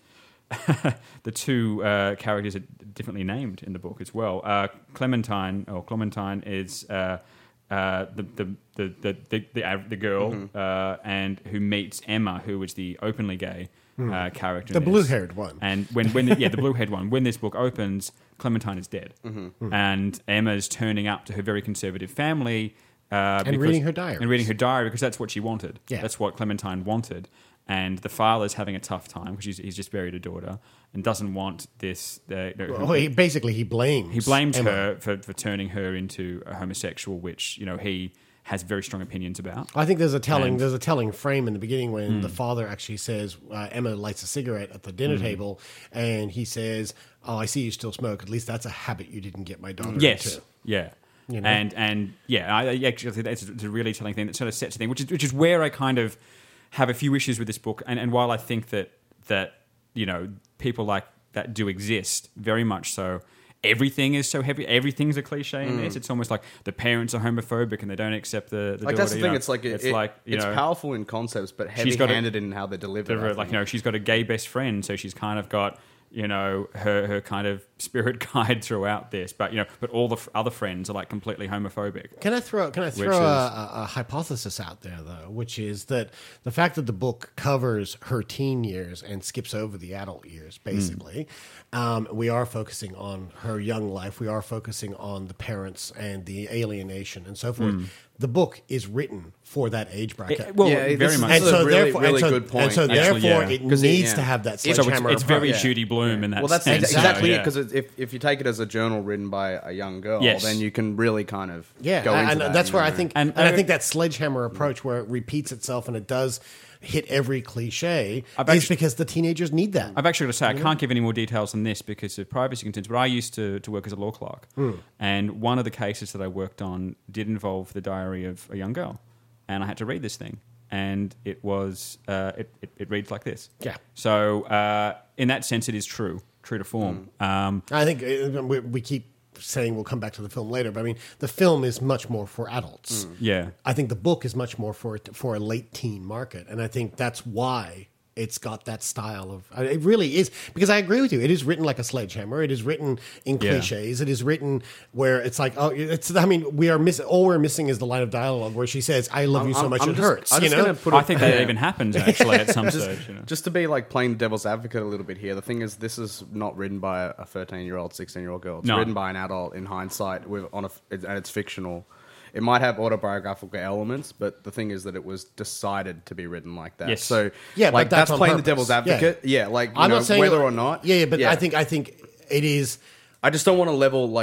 two characters are differently named in the book as well. Clementine is the girl and who meets Emma, who is the openly gay character. The blue-haired one. And when the blue-haired one. When this book opens, Clementine is dead, and Emma's turning up to her very conservative family and reading her diary. And reading her diary because that's what she wanted. Yeah. That's what Clementine wanted. And the father's having a tough time because he's just buried a daughter and doesn't want this. He blames Emma. her for turning her into a homosexual, which he has very strong opinions about. I think there's a telling frame in the beginning when the father actually says Emma lights a cigarette at the dinner table, and he says, "Oh, I see you still smoke. At least that's a habit you didn't get my daughter into." Yeah. You know? I actually think it's a really telling thing that sort of sets the thing, which is where I kind of have a few issues with this book, and while I think that people like that do exist very much so, everything is so heavy. Everything's a cliche in this. It's almost like the parents are homophobic and they don't accept the like daughter. that's the thing. It's powerful in concepts, but heavy-handed in how they deliver it. She's got a gay best friend, so she's kind of got her kind of spirit guide throughout this, but all the other friends are like completely homophobic. Can I throw a hypothesis out there though, which is that the fact that the book covers her teen years and skips over the adult years, basically, we are focusing on her young life. We are focusing on the parents and the alienation and so forth. The book is written for that age bracket. Very much. And so therefore, good point. And so therefore, it needs to have that sledgehammer. It's very Judy Blume in that. Well, that's sense. exactly it. Because if you take it as a journal written by a young girl, then you can really kind of go into that. That's where I think, and I think that sledgehammer approach, where it repeats itself and it does hit every cliche, is because the teenagers need that. I've actually got to say, I can't give any more details on this because of privacy concerns, but I used to work as a law clerk. And one of the cases that I worked on did involve the diary of a young girl. And I had to read this thing. And it was, it reads like this. Yeah. So in that sense, it is true to form. I think we keep saying we'll come back to the film later, but I mean, the film is much more for adults. Yeah. I think the book is much more for a late teen market, and I think that's why it's got that style of. It really is, because I agree with you. It is written like a sledgehammer. It is written in cliches. It is written where it's like, we are missing. All we're missing is the line of dialogue where she says, "I love you so much it hurts." I think that even happens actually at some stage. Just to be like playing the devil's advocate a little bit here. The thing is, this is not written by a 13-year-old, 16-year-old girl. It's written by an adult in hindsight, and it's fictional. It might have autobiographical elements, but the thing is that it was decided to be written like that. Yes. So, but that's on playing purpose. the devil's advocate. I'm not saying whether or not. I think it is. I just don't want to level like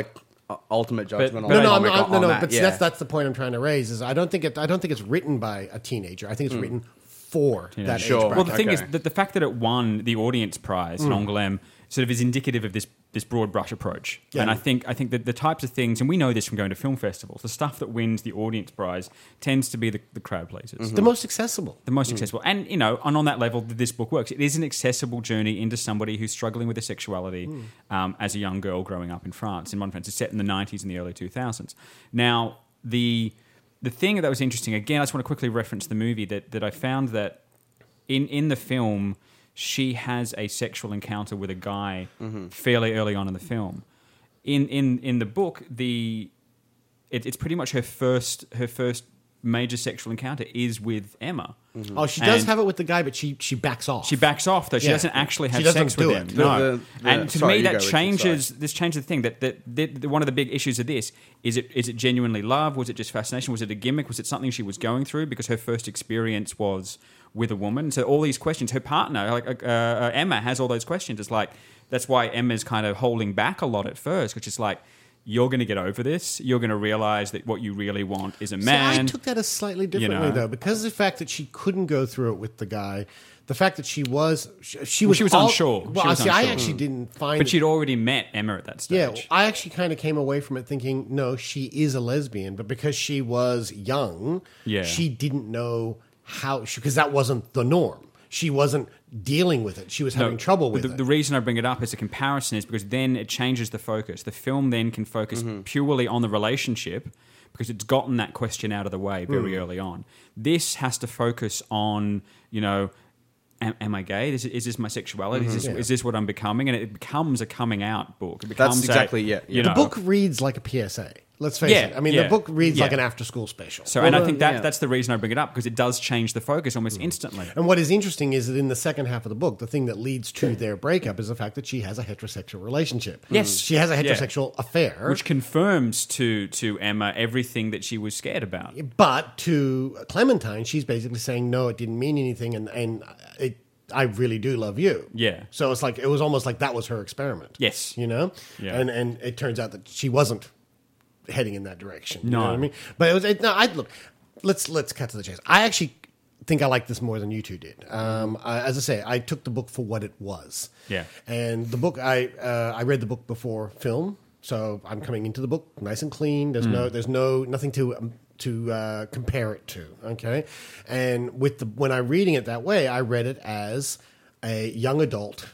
ultimate judgment on no, that. But that's the point I'm trying to raise. Is I don't think it's written by a teenager. I think it's written for that age bracket. Well, the thing is that the fact that it won the audience prize in Angoulême sort of is indicative of this broad brush approach. Yeah. And I think that the types of things, and we know this from going to film festivals, the stuff that wins the audience prize tends to be the crowd pleasers. The most accessible. The most accessible. And, and on that level, this book works. It is an accessible journey into somebody who's struggling with their sexuality as a young girl growing up in France. In modern France, it's set in the 90s and the early 2000s. Now, the thing that was interesting, again, I just want to quickly reference the movie, that I found that in the film, she has a sexual encounter with a guy fairly early on in the film. In the book, it's pretty much her first major sexual encounter is with Emma. Oh, she does have it with the guy, but she backs off. She backs off, though. She doesn't actually have sex with him. No. And to me, that changes the thing. That one of the big issues of this is it genuinely love? Was it just fascination? Was it a gimmick? Was it something she was going through because her first experience was with a woman? So all these questions, her partner, Emma, has all those questions. It's like that's why Emma's kind of holding back a lot at first, which is like, you're going to get over this. You're going to realize that what you really want is a man. See, I took that as slightly differently, though, because of the fact that she couldn't go through it with the guy. The fact that she was unsure. Well, I actually didn't find. But she'd already met Emma at that stage. Yeah, I actually kind of came away from it thinking, no, she is a lesbian, but because she was young, she didn't know how, because that wasn't the norm. She wasn't dealing with it. She was having trouble with it. The reason I bring it up as a comparison is because then it changes the focus. The film then can focus purely on the relationship because it's gotten that question out of the way very early on. This has to focus on, am I gay? Is this my sexuality? Is this what I'm becoming? And it becomes a coming out book. It becomes The book reads like a PSA. Let's face it. I mean, the book reads like an after-school special. So, I think that's the reason I bring it up, because it does change the focus almost instantly. And what is interesting is that in the second half of the book, the thing that leads to their breakup is the fact that she has a heterosexual relationship. Yes. She has a heterosexual affair. Which confirms to Emma everything that she was scared about. But to Clementine, she's basically saying, no, it didn't mean anything, and I really do love you. Yeah. So it's like, it was almost like that was her experiment. Yes. Yeah. And it turns out that she wasn't heading in that direction. You know what I mean? But look, let's cut to the chase. I actually think I like this more than you two did. As I say, I took the book for what it was. Yeah. And the book, I read the book before film, so I'm coming into the book nice and clean. There's nothing to compare it to. Okay. And when I'm reading it that way, I read it as a young adult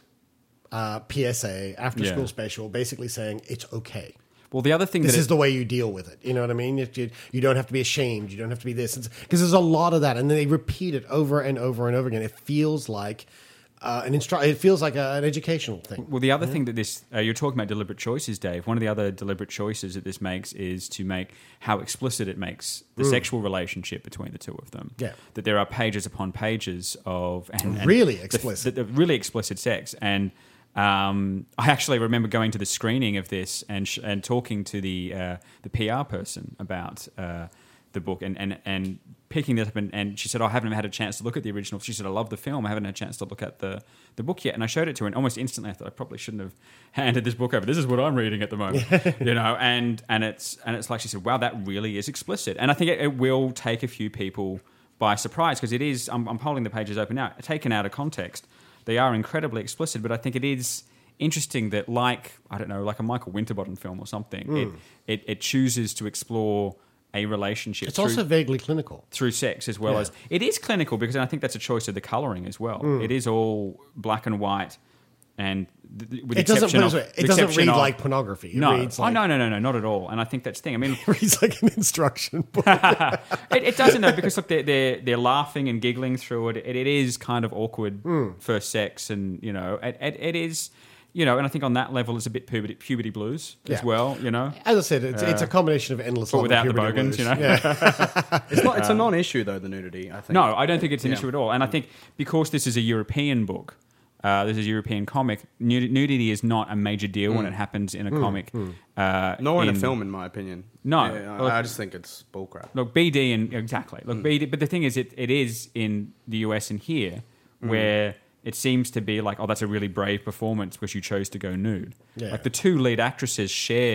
PSA after school special, basically saying it's okay. Well, the other thing this is the way you deal with it. You know what I mean? You don't have to be ashamed. You don't have to be this. Because there's a lot of that, and they repeat it over and over and over again. It feels like it feels like an educational thing. Well, the other thing that this you're talking about deliberate choices, Dave. One of the other deliberate choices that this makes is to make how explicit it makes the sexual relationship between the two of them. Yeah, that there are pages upon pages of and really explicit, the really explicit sex and. I actually remember going to the screening of this and talking to the PR person about the book and picking this up and she said, I haven't had a chance to look at the original. She said, I love the film. I haven't had a chance to look at the book yet. And I showed it to her and almost instantly I thought I probably shouldn't have handed this book over. This is what I'm reading at the moment, and it's like she said, wow, that really is explicit. And I think it will take a few people by surprise because it is, I'm holding the pages open now, taken out of context. They are incredibly explicit, but I think it is interesting that, like a Michael Winterbottom film or something, it chooses to explore a relationship. It's also vaguely clinical through sex as well as it is clinical because I think that's a choice of the colouring as well. It is all black and white, and it doesn't read like pornography. It reads like, no, not at all. And I think that's the thing. I mean, it reads like an instruction book. It doesn't though, because look, they're laughing and giggling through it. It is kind of awkward first sex, and it is. And I think on that level, it's a bit puberty blues as well. As I said, it's a combination of endless, but without the bogans. It's a non-issue though. The nudity, I think. No, I don't think it's an issue at all. And I think because this is a European book. This is a European comic. Nudity is not a major deal when it happens in a comic. Nor in a film, in my opinion. No. I just think it's bullcrap. Look, BD and... Exactly. Look, BD... But the thing is, it is in the US and here where it seems to be like, oh, that's a really brave performance because you chose to go nude. Yeah. Like the two lead actresses shared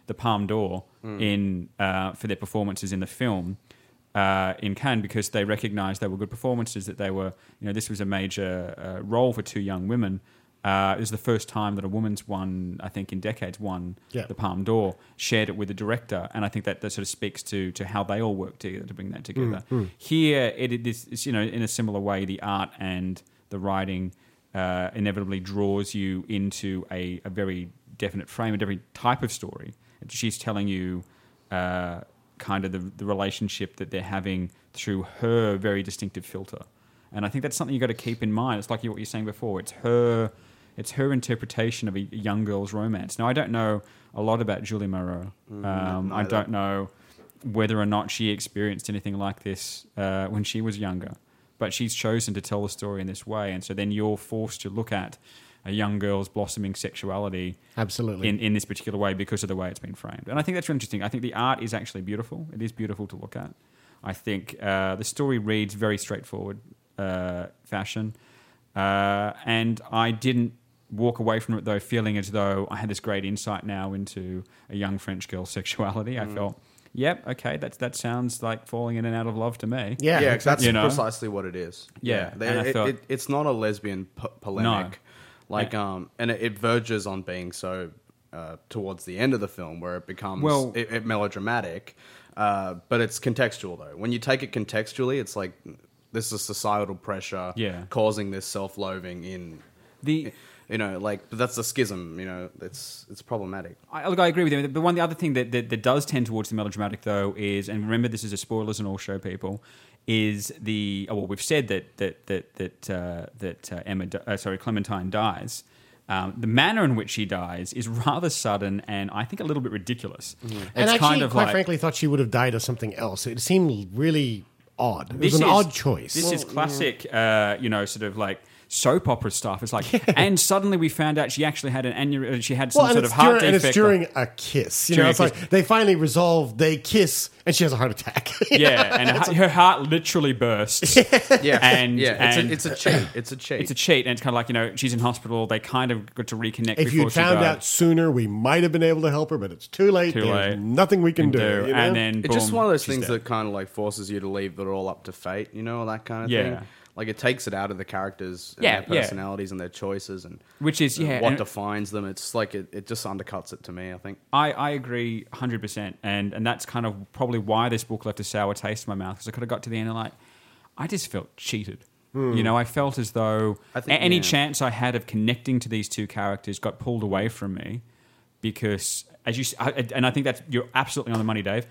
the Palme d'Or for their performances in the film in Cannes, because they recognised they were good performances, that they were, this was a major role for two young women. It was the first time that a woman's won, I think in decades, the Palme d'Or, shared it with the director, and I think that sort of speaks to how they all work together to bring that together. Here, it is, in a similar way, the art and the writing inevitably draws you into a very definite frame, a different type of story. She's telling you kind of the relationship that they're having through her very distinctive filter. And I think that's something you've got to keep in mind. It's like what you're saying before. It's her interpretation of a young girl's romance. Now, I don't know a lot about Julie Moreau. I don't know whether or not she experienced anything like this when she was younger. But she's chosen to tell the story in this way. And so then you're forced to look at a young girl's blossoming sexuality absolutely in this particular way because of the way it's been framed. And I think that's really interesting. I think the art is actually beautiful. It is beautiful to look at. I think the story reads very straightforward fashion. And I didn't walk away from it, though, feeling as though I had this great insight now into a young French girl's sexuality. I felt, yep, okay, that sounds like falling in and out of love to me. Yeah, that's precisely what it is. Yeah. It's not a lesbian polemic. No. And it verges on being so towards the end of the film, where it becomes melodramatic. But it's contextual, though. When you take it contextually, it's like this is societal pressure causing this self-loathing in but that's the schism. It's problematic. I agree with you. But the other thing that does tend towards the melodramatic, though, is, and remember this is a spoilers and all show people, is we've said that Clementine dies. The manner in which she dies is rather sudden and I think a little bit ridiculous. And I actually, quite frankly, thought she would have died of something else. It seemed really odd. It was an odd choice. This is classic, sort of like soap opera stuff. It's like, and suddenly we found out she actually had she had some sort of heart defect. And it's during a kiss. It's like they finally resolve, they kiss, and she has a heart attack. And her heart literally bursts. It's a cheat. It's a cheat. It's a cheat, and it's kind of like, she's in hospital. They kind of got to reconnect if before you found out sooner, we might have been able to help her, but it's too late. There's nothing we can do. And then it's just one of those things that kind of like forces you to leave it all up to fate, that kind of thing. Like, it takes it out of the characters and their personalities and their choices, and which is what defines them. It's like it just undercuts it to me, I think. I agree 100%, and that's kind of probably why this book left a sour taste in my mouth, because I could have got to the end and I just felt cheated. I felt as though any chance I had of connecting to these two characters got pulled away from me, because and I think that's, you're absolutely on the money, Dave.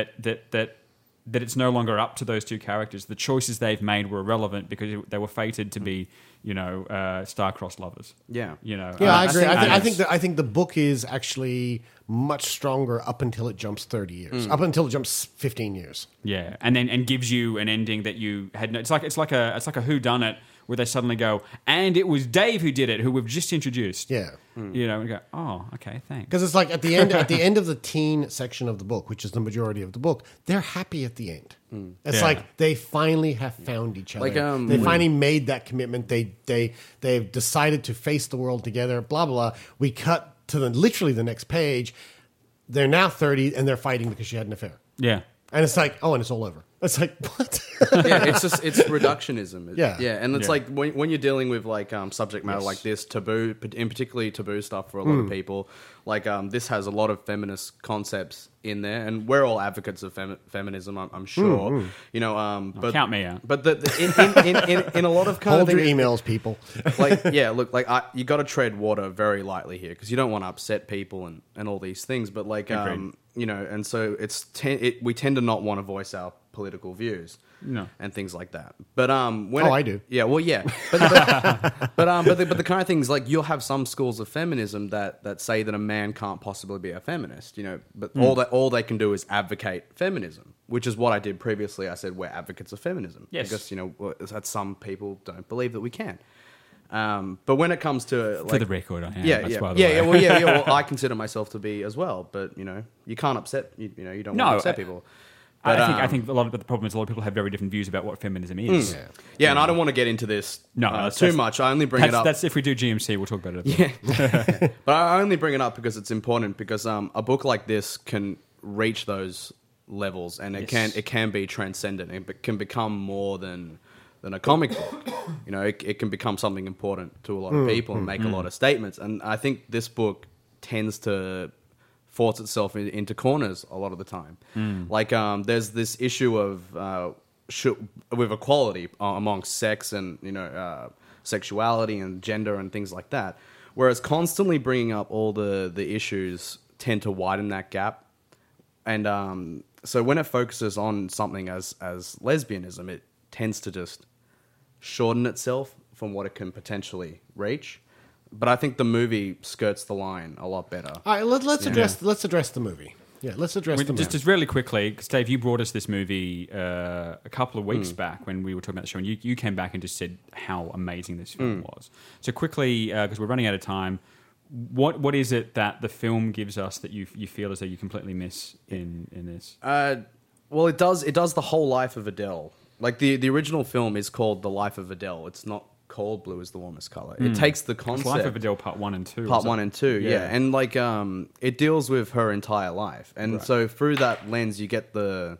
That it's no longer up to those two characters. The choices they've made were irrelevant because they were fated to be, star-crossed lovers. Yeah. I agree. I think the book is actually much stronger up until it jumps 30 years. Up until it jumps 15 years. Yeah, and gives you an ending that you had no. It's like a whodunit where they suddenly go, and it was Dave who did it, who we've just introduced. Yeah. And you go, oh, okay, thanks. Because it's like at the end of the teen section of the book, which is the majority of the book, they're happy at the end. It's like they finally have found each other. They finally made that commitment. They've decided to face the world together. Blah blah blah. We cut to literally the next page. They're now 30 and they're fighting because she had an affair. Yeah. And it's like, and it's all over. It's like, what? It's reductionism. And it's like when you're dealing with like subject matter like this, taboo, in particularly taboo stuff for a lot of people, like this has a lot of feminist concepts in there, and we're all advocates of feminism, I'm sure. But count me out. But in a lot of kind hold of your emails, people. You got to tread water very lightly here, because you don't want to upset people and all these things. But and so we tend to not want to voice our political views, and things like that. But I do. Yeah, well, yeah. But the kind of things, like, you'll have some schools of feminism that say that a man can't possibly be a feminist, but all they can do is advocate feminism, which is what I did previously. I said we're advocates of feminism. Yes. Because that some people don't believe that we can. But when it comes to for the record, I am. Well, I consider myself to be as well. But you can't upset. You don't want to upset people. But, I think a lot of the problem is a lot of people have very different views about what feminism is. Yeah, and I don't want to get into this too much. I only bring it up. That's if we do GMC, we'll talk about it. Yeah, but I only bring it up because it's important. Because a book like this can reach those levels, and it can be transcendent. It can become more than a comic book. You know, it can become something important to a lot of people and make a lot of statements. And I think this book tends to force itself into corners a lot of the time. Like there's this issue of with equality amongst sex and sexuality and gender and things like that, whereas constantly bringing up all the issues tend to widen that gap. And so when it focuses on something as lesbianism, it tends to just shorten itself from what it can potentially reach. But I think the movie skirts the line a lot better. All right, let's address the movie. Yeah, let's address the movie. Just really quickly, because Dave, you brought us this movie a couple of weeks back when we were talking about the show, and you came back and just said how amazing this film was. So quickly, because we're running out of time, what is it that the film gives us that you feel as though you completely miss in this? Well, it does the whole life of Adele. Like the original film is called The Life of Adele. It's not called Blue is the Warmest Color. It takes the concept. Life of Adele Part 1 and 2. Part 1 and 2, yeah. And like it deals with her entire life. And so through that lens you get the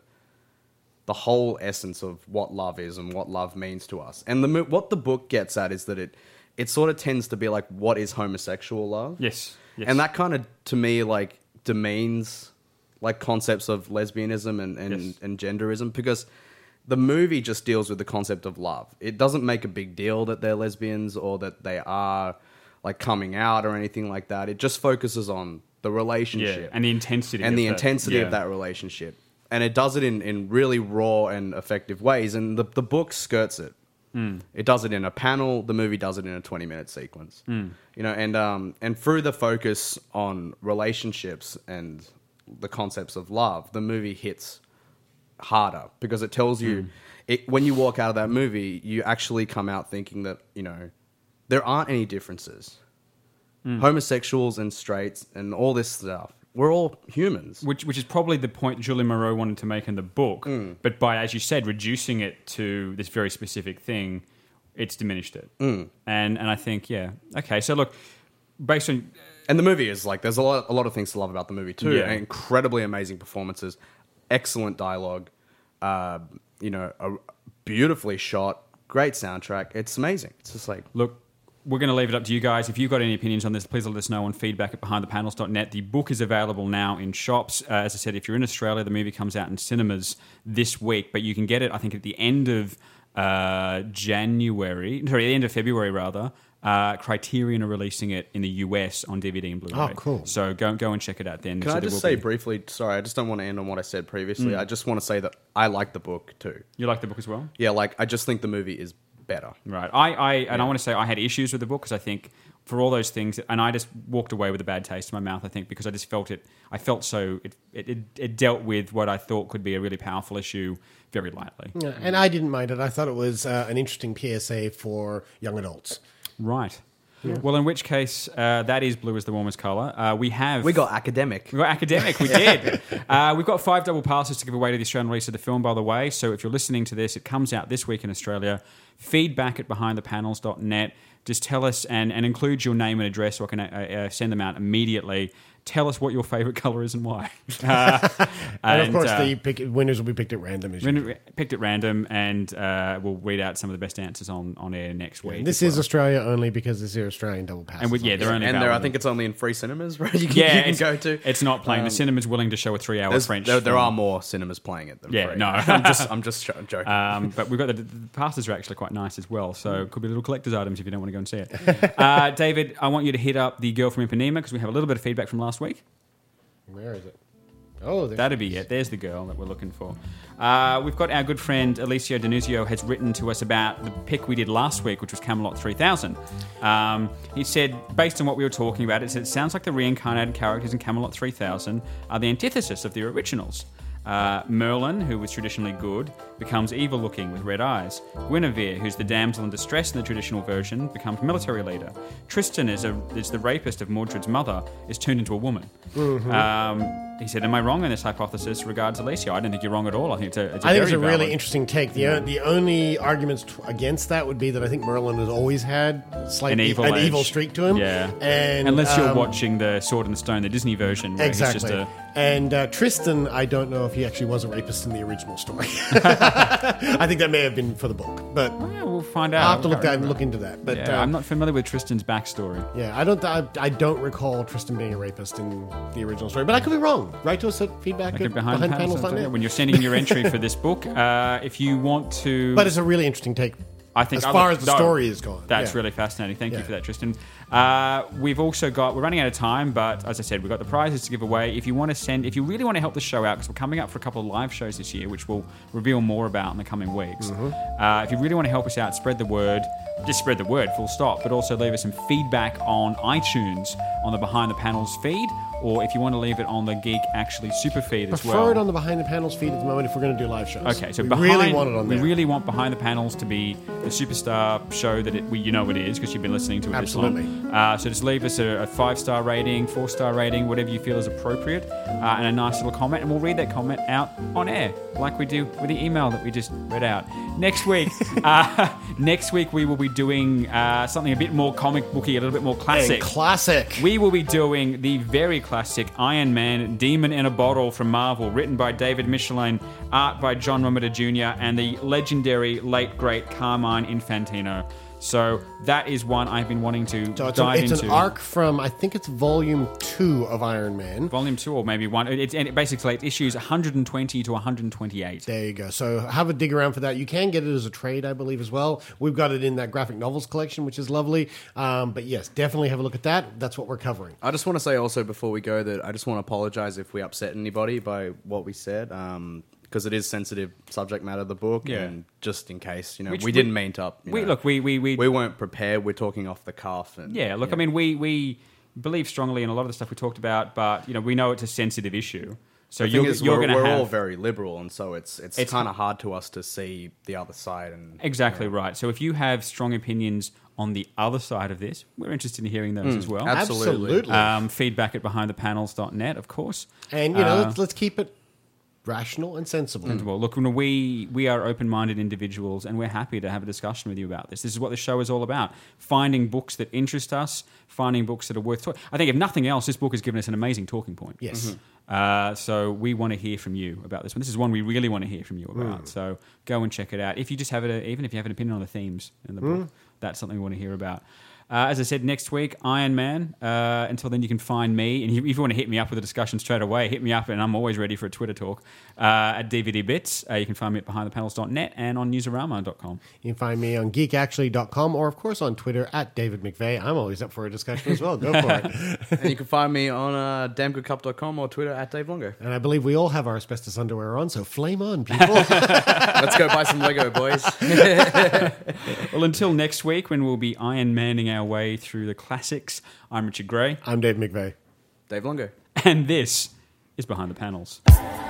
whole essence of what love is and what love means to us. And what the book gets at is that it sort of tends to be like, what is homosexual love? Yes. And that kind of, to me, like demeans like concepts of lesbianism and genderism, because the movie just deals with the concept of love. It doesn't make a big deal that they're lesbians or that they are like coming out or anything like that. It just focuses on the relationship and the intensity of that relationship. And it does it in really raw and effective ways. And the book skirts it. It does it in a panel. The movie does it in a 20-minute sequence. And through the focus on relationships and the concepts of love, the movie hits harder because it tells you when you walk out of that movie, you actually come out thinking that there aren't any differences. Homosexuals and straights and all this stuff, we're all humans. Which is probably the point Julie Moreau wanted to make in the book, but by, as you said, reducing it to this very specific thing, it's diminished it. And I think okay. So look, based on and the movie is like, there's a lot of things to love about the movie too. Incredibly amazing performances. Excellent dialogue, a beautifully shot, great soundtrack. It's amazing. It's just like, look, we're going to leave it up to you guys. If you've got any opinions on this, please let us know on feedback@behindthepanels.net. The book is available now in shops. As I said, if you're in Australia, the movie comes out in cinemas this week, but you can get it, I think, at the end of the end of February, rather. Criterion are releasing it in the US on DVD and Blu-ray. Oh, cool. So go and check it out then. Can I just say briefly, sorry, I just don't want to end on what I said previously. I just want to say that I like the book too. You like the book as well? Yeah, like I just think the movie is better. Right. I want to say I had issues with the book because I think for all those things, and I just walked away with a bad taste in my mouth, I think, because I just felt it. I felt so it dealt with what I thought could be a really powerful issue very lightly. Yeah, and I didn't mind it. I thought it was an interesting PSA for young adults. Right. Yeah. Well, in which case, that is Blue is the Warmest Colour. We got academic. We did. We've got 5 double passes to give away to the Australian release of the film, by the way. So if you're listening to this, it comes out this week in Australia. Feedback@behindthepanels.net. Just tell us and include your name and address so I can send them out immediately. Tell us what your favourite colour is and why. And of course, the winners will be picked at random. Picked at random, and we'll read out some of the best answers on air next week. This is Australia only because this is Australian double pass. And they're only I think it's only in free cinemas, right? You can go to. It's not playing. The cinema's willing to show a 3-hour French. There are more cinemas playing it than free. No, I'm just joking. But we've got the passes are actually quite nice as well, so it could be little collector's items if you don't want to go and see it. David, I want you to hit up the Girl from Ipanema because we have a little bit of feedback from last week. Where is it? Oh, that'd be it. There's the girl that we're looking for. We've got our good friend Alicio Denuzio has written to us about the pick we did last week, which was Camelot 3000. He said, based on what we were talking about, it sounds like the reincarnated characters in Camelot 3000 are the antithesis of the originals. Merlin, who was traditionally good, becomes evil-looking with red eyes. Guinevere, who's the damsel in distress in the traditional version, becomes military leader. Tristan is the rapist of Mordred's mother, is turned into a woman. he said, "Am I wrong in this hypothesis?" Regards, Alicia. I don't think you're wrong at all. I think it's a really interesting take. The only arguments against that would be that I think Merlin has always had an evil streak to him. Yeah, and unless you're watching the Sword in the Stone, the Disney version, where exactly. he's just And Tristan, I don't know if he actually was a rapist in the original story. I think that may have been for the book, but we'll find out. I'll have to look into that. But I'm not familiar with Tristan's backstory. Yeah, I don't recall Tristan being a rapist in the original story, but I could be wrong. Write to us at feedback at behindpanels.net. When you're sending in your entry for this book, if you want to... But it's a really interesting take. I think as far as the story is gone. That's really fascinating. Thank you for that, Tristan. We've also got... We're running out of time, but as I said, we've got the prizes to give away. If you really want to help the show out, because we're coming up for a couple of live shows this year, which we'll reveal more about in the coming weeks. If you really want to help us out, spread the word. Just spread the word, full stop. But also leave us some feedback on iTunes, on the Behind the Panels feed, or if you want to leave it on the Geek Actually Super feed as well. Prefer it on the Behind the Panels feed at the moment if we're going to do live shows. Okay, so we really want it on there. We really want Behind the Panels to be the superstar show that it is, because you've been listening to it this long. So just leave us a 5-star rating, 4-star rating, whatever you feel is appropriate, and a nice little comment, and we'll read that comment out on air, like we do with the email that we just read out. Next week, we will be doing something a bit more comic booky, a little bit more classic. Classic. We will be doing the very classic Iron Man Demon in a Bottle from Marvel, written by David Michelin, art by John Romita Jr., and the legendary late great Carmine Infantino. So that is one I've been wanting to dive into. It's an arc from, I think it's volume 2 of Iron Man. Volume 2 or maybe 1. It basically issues 120 to 128. There you go. So have a dig around for that. You can get it as a trade, I believe, as well. We've got it in that graphic novels collection, which is lovely. But yes, definitely have a look at that. That's what we're covering. I just want to say also before we go that I just want to apologize if we upset anybody by what we said. Because it is sensitive subject matter of the book, and just in case, we didn't mean to. We weren't prepared. We're talking off the cuff. And, I mean, we believe strongly in a lot of the stuff we talked about, but we know it's a sensitive issue. So we're all very liberal, and so it's kind of hard to us to see the other side. And exactly right. So if you have strong opinions on the other side of this, we're interested in hearing those as well. Absolutely. Feedback at behindthepanels.net, of course. And let's keep it rational and sensible. Look, we are open-minded individuals, and we're happy to have a discussion with you about this. This is what the show is all about: finding books that interest us, finding books that are worth talking. I think, if nothing else, this book has given us an amazing talking point. Yes. So we want to hear from you about this one. This is one we really want to hear from you about. So go and check it out. If you just have even if you have an opinion on the themes in the book, that's something we want to hear about. As I said, next week, Iron Man. Until then, you can find me. And if you want to hit me up with a discussion straight away, hit me up, and I'm always ready for a Twitter talk, at DVD Bits. You can find me at behindthepanels.net and on newsarama.com. You can find me on geekactually.com or, of course, on Twitter at David McVeigh. I'm always up for a discussion as well. Go for it. And you can find me on damngoodcup.com or Twitter at Dave Longo. And I believe we all have our asbestos underwear on, so flame on, people. Let's go buy some Lego, boys. Well, until next week, when we'll be Iron Manning our way through the classics, I'm Richard Gray. I'm Dave McVeigh. Dave Longo. And this is Behind the Panels.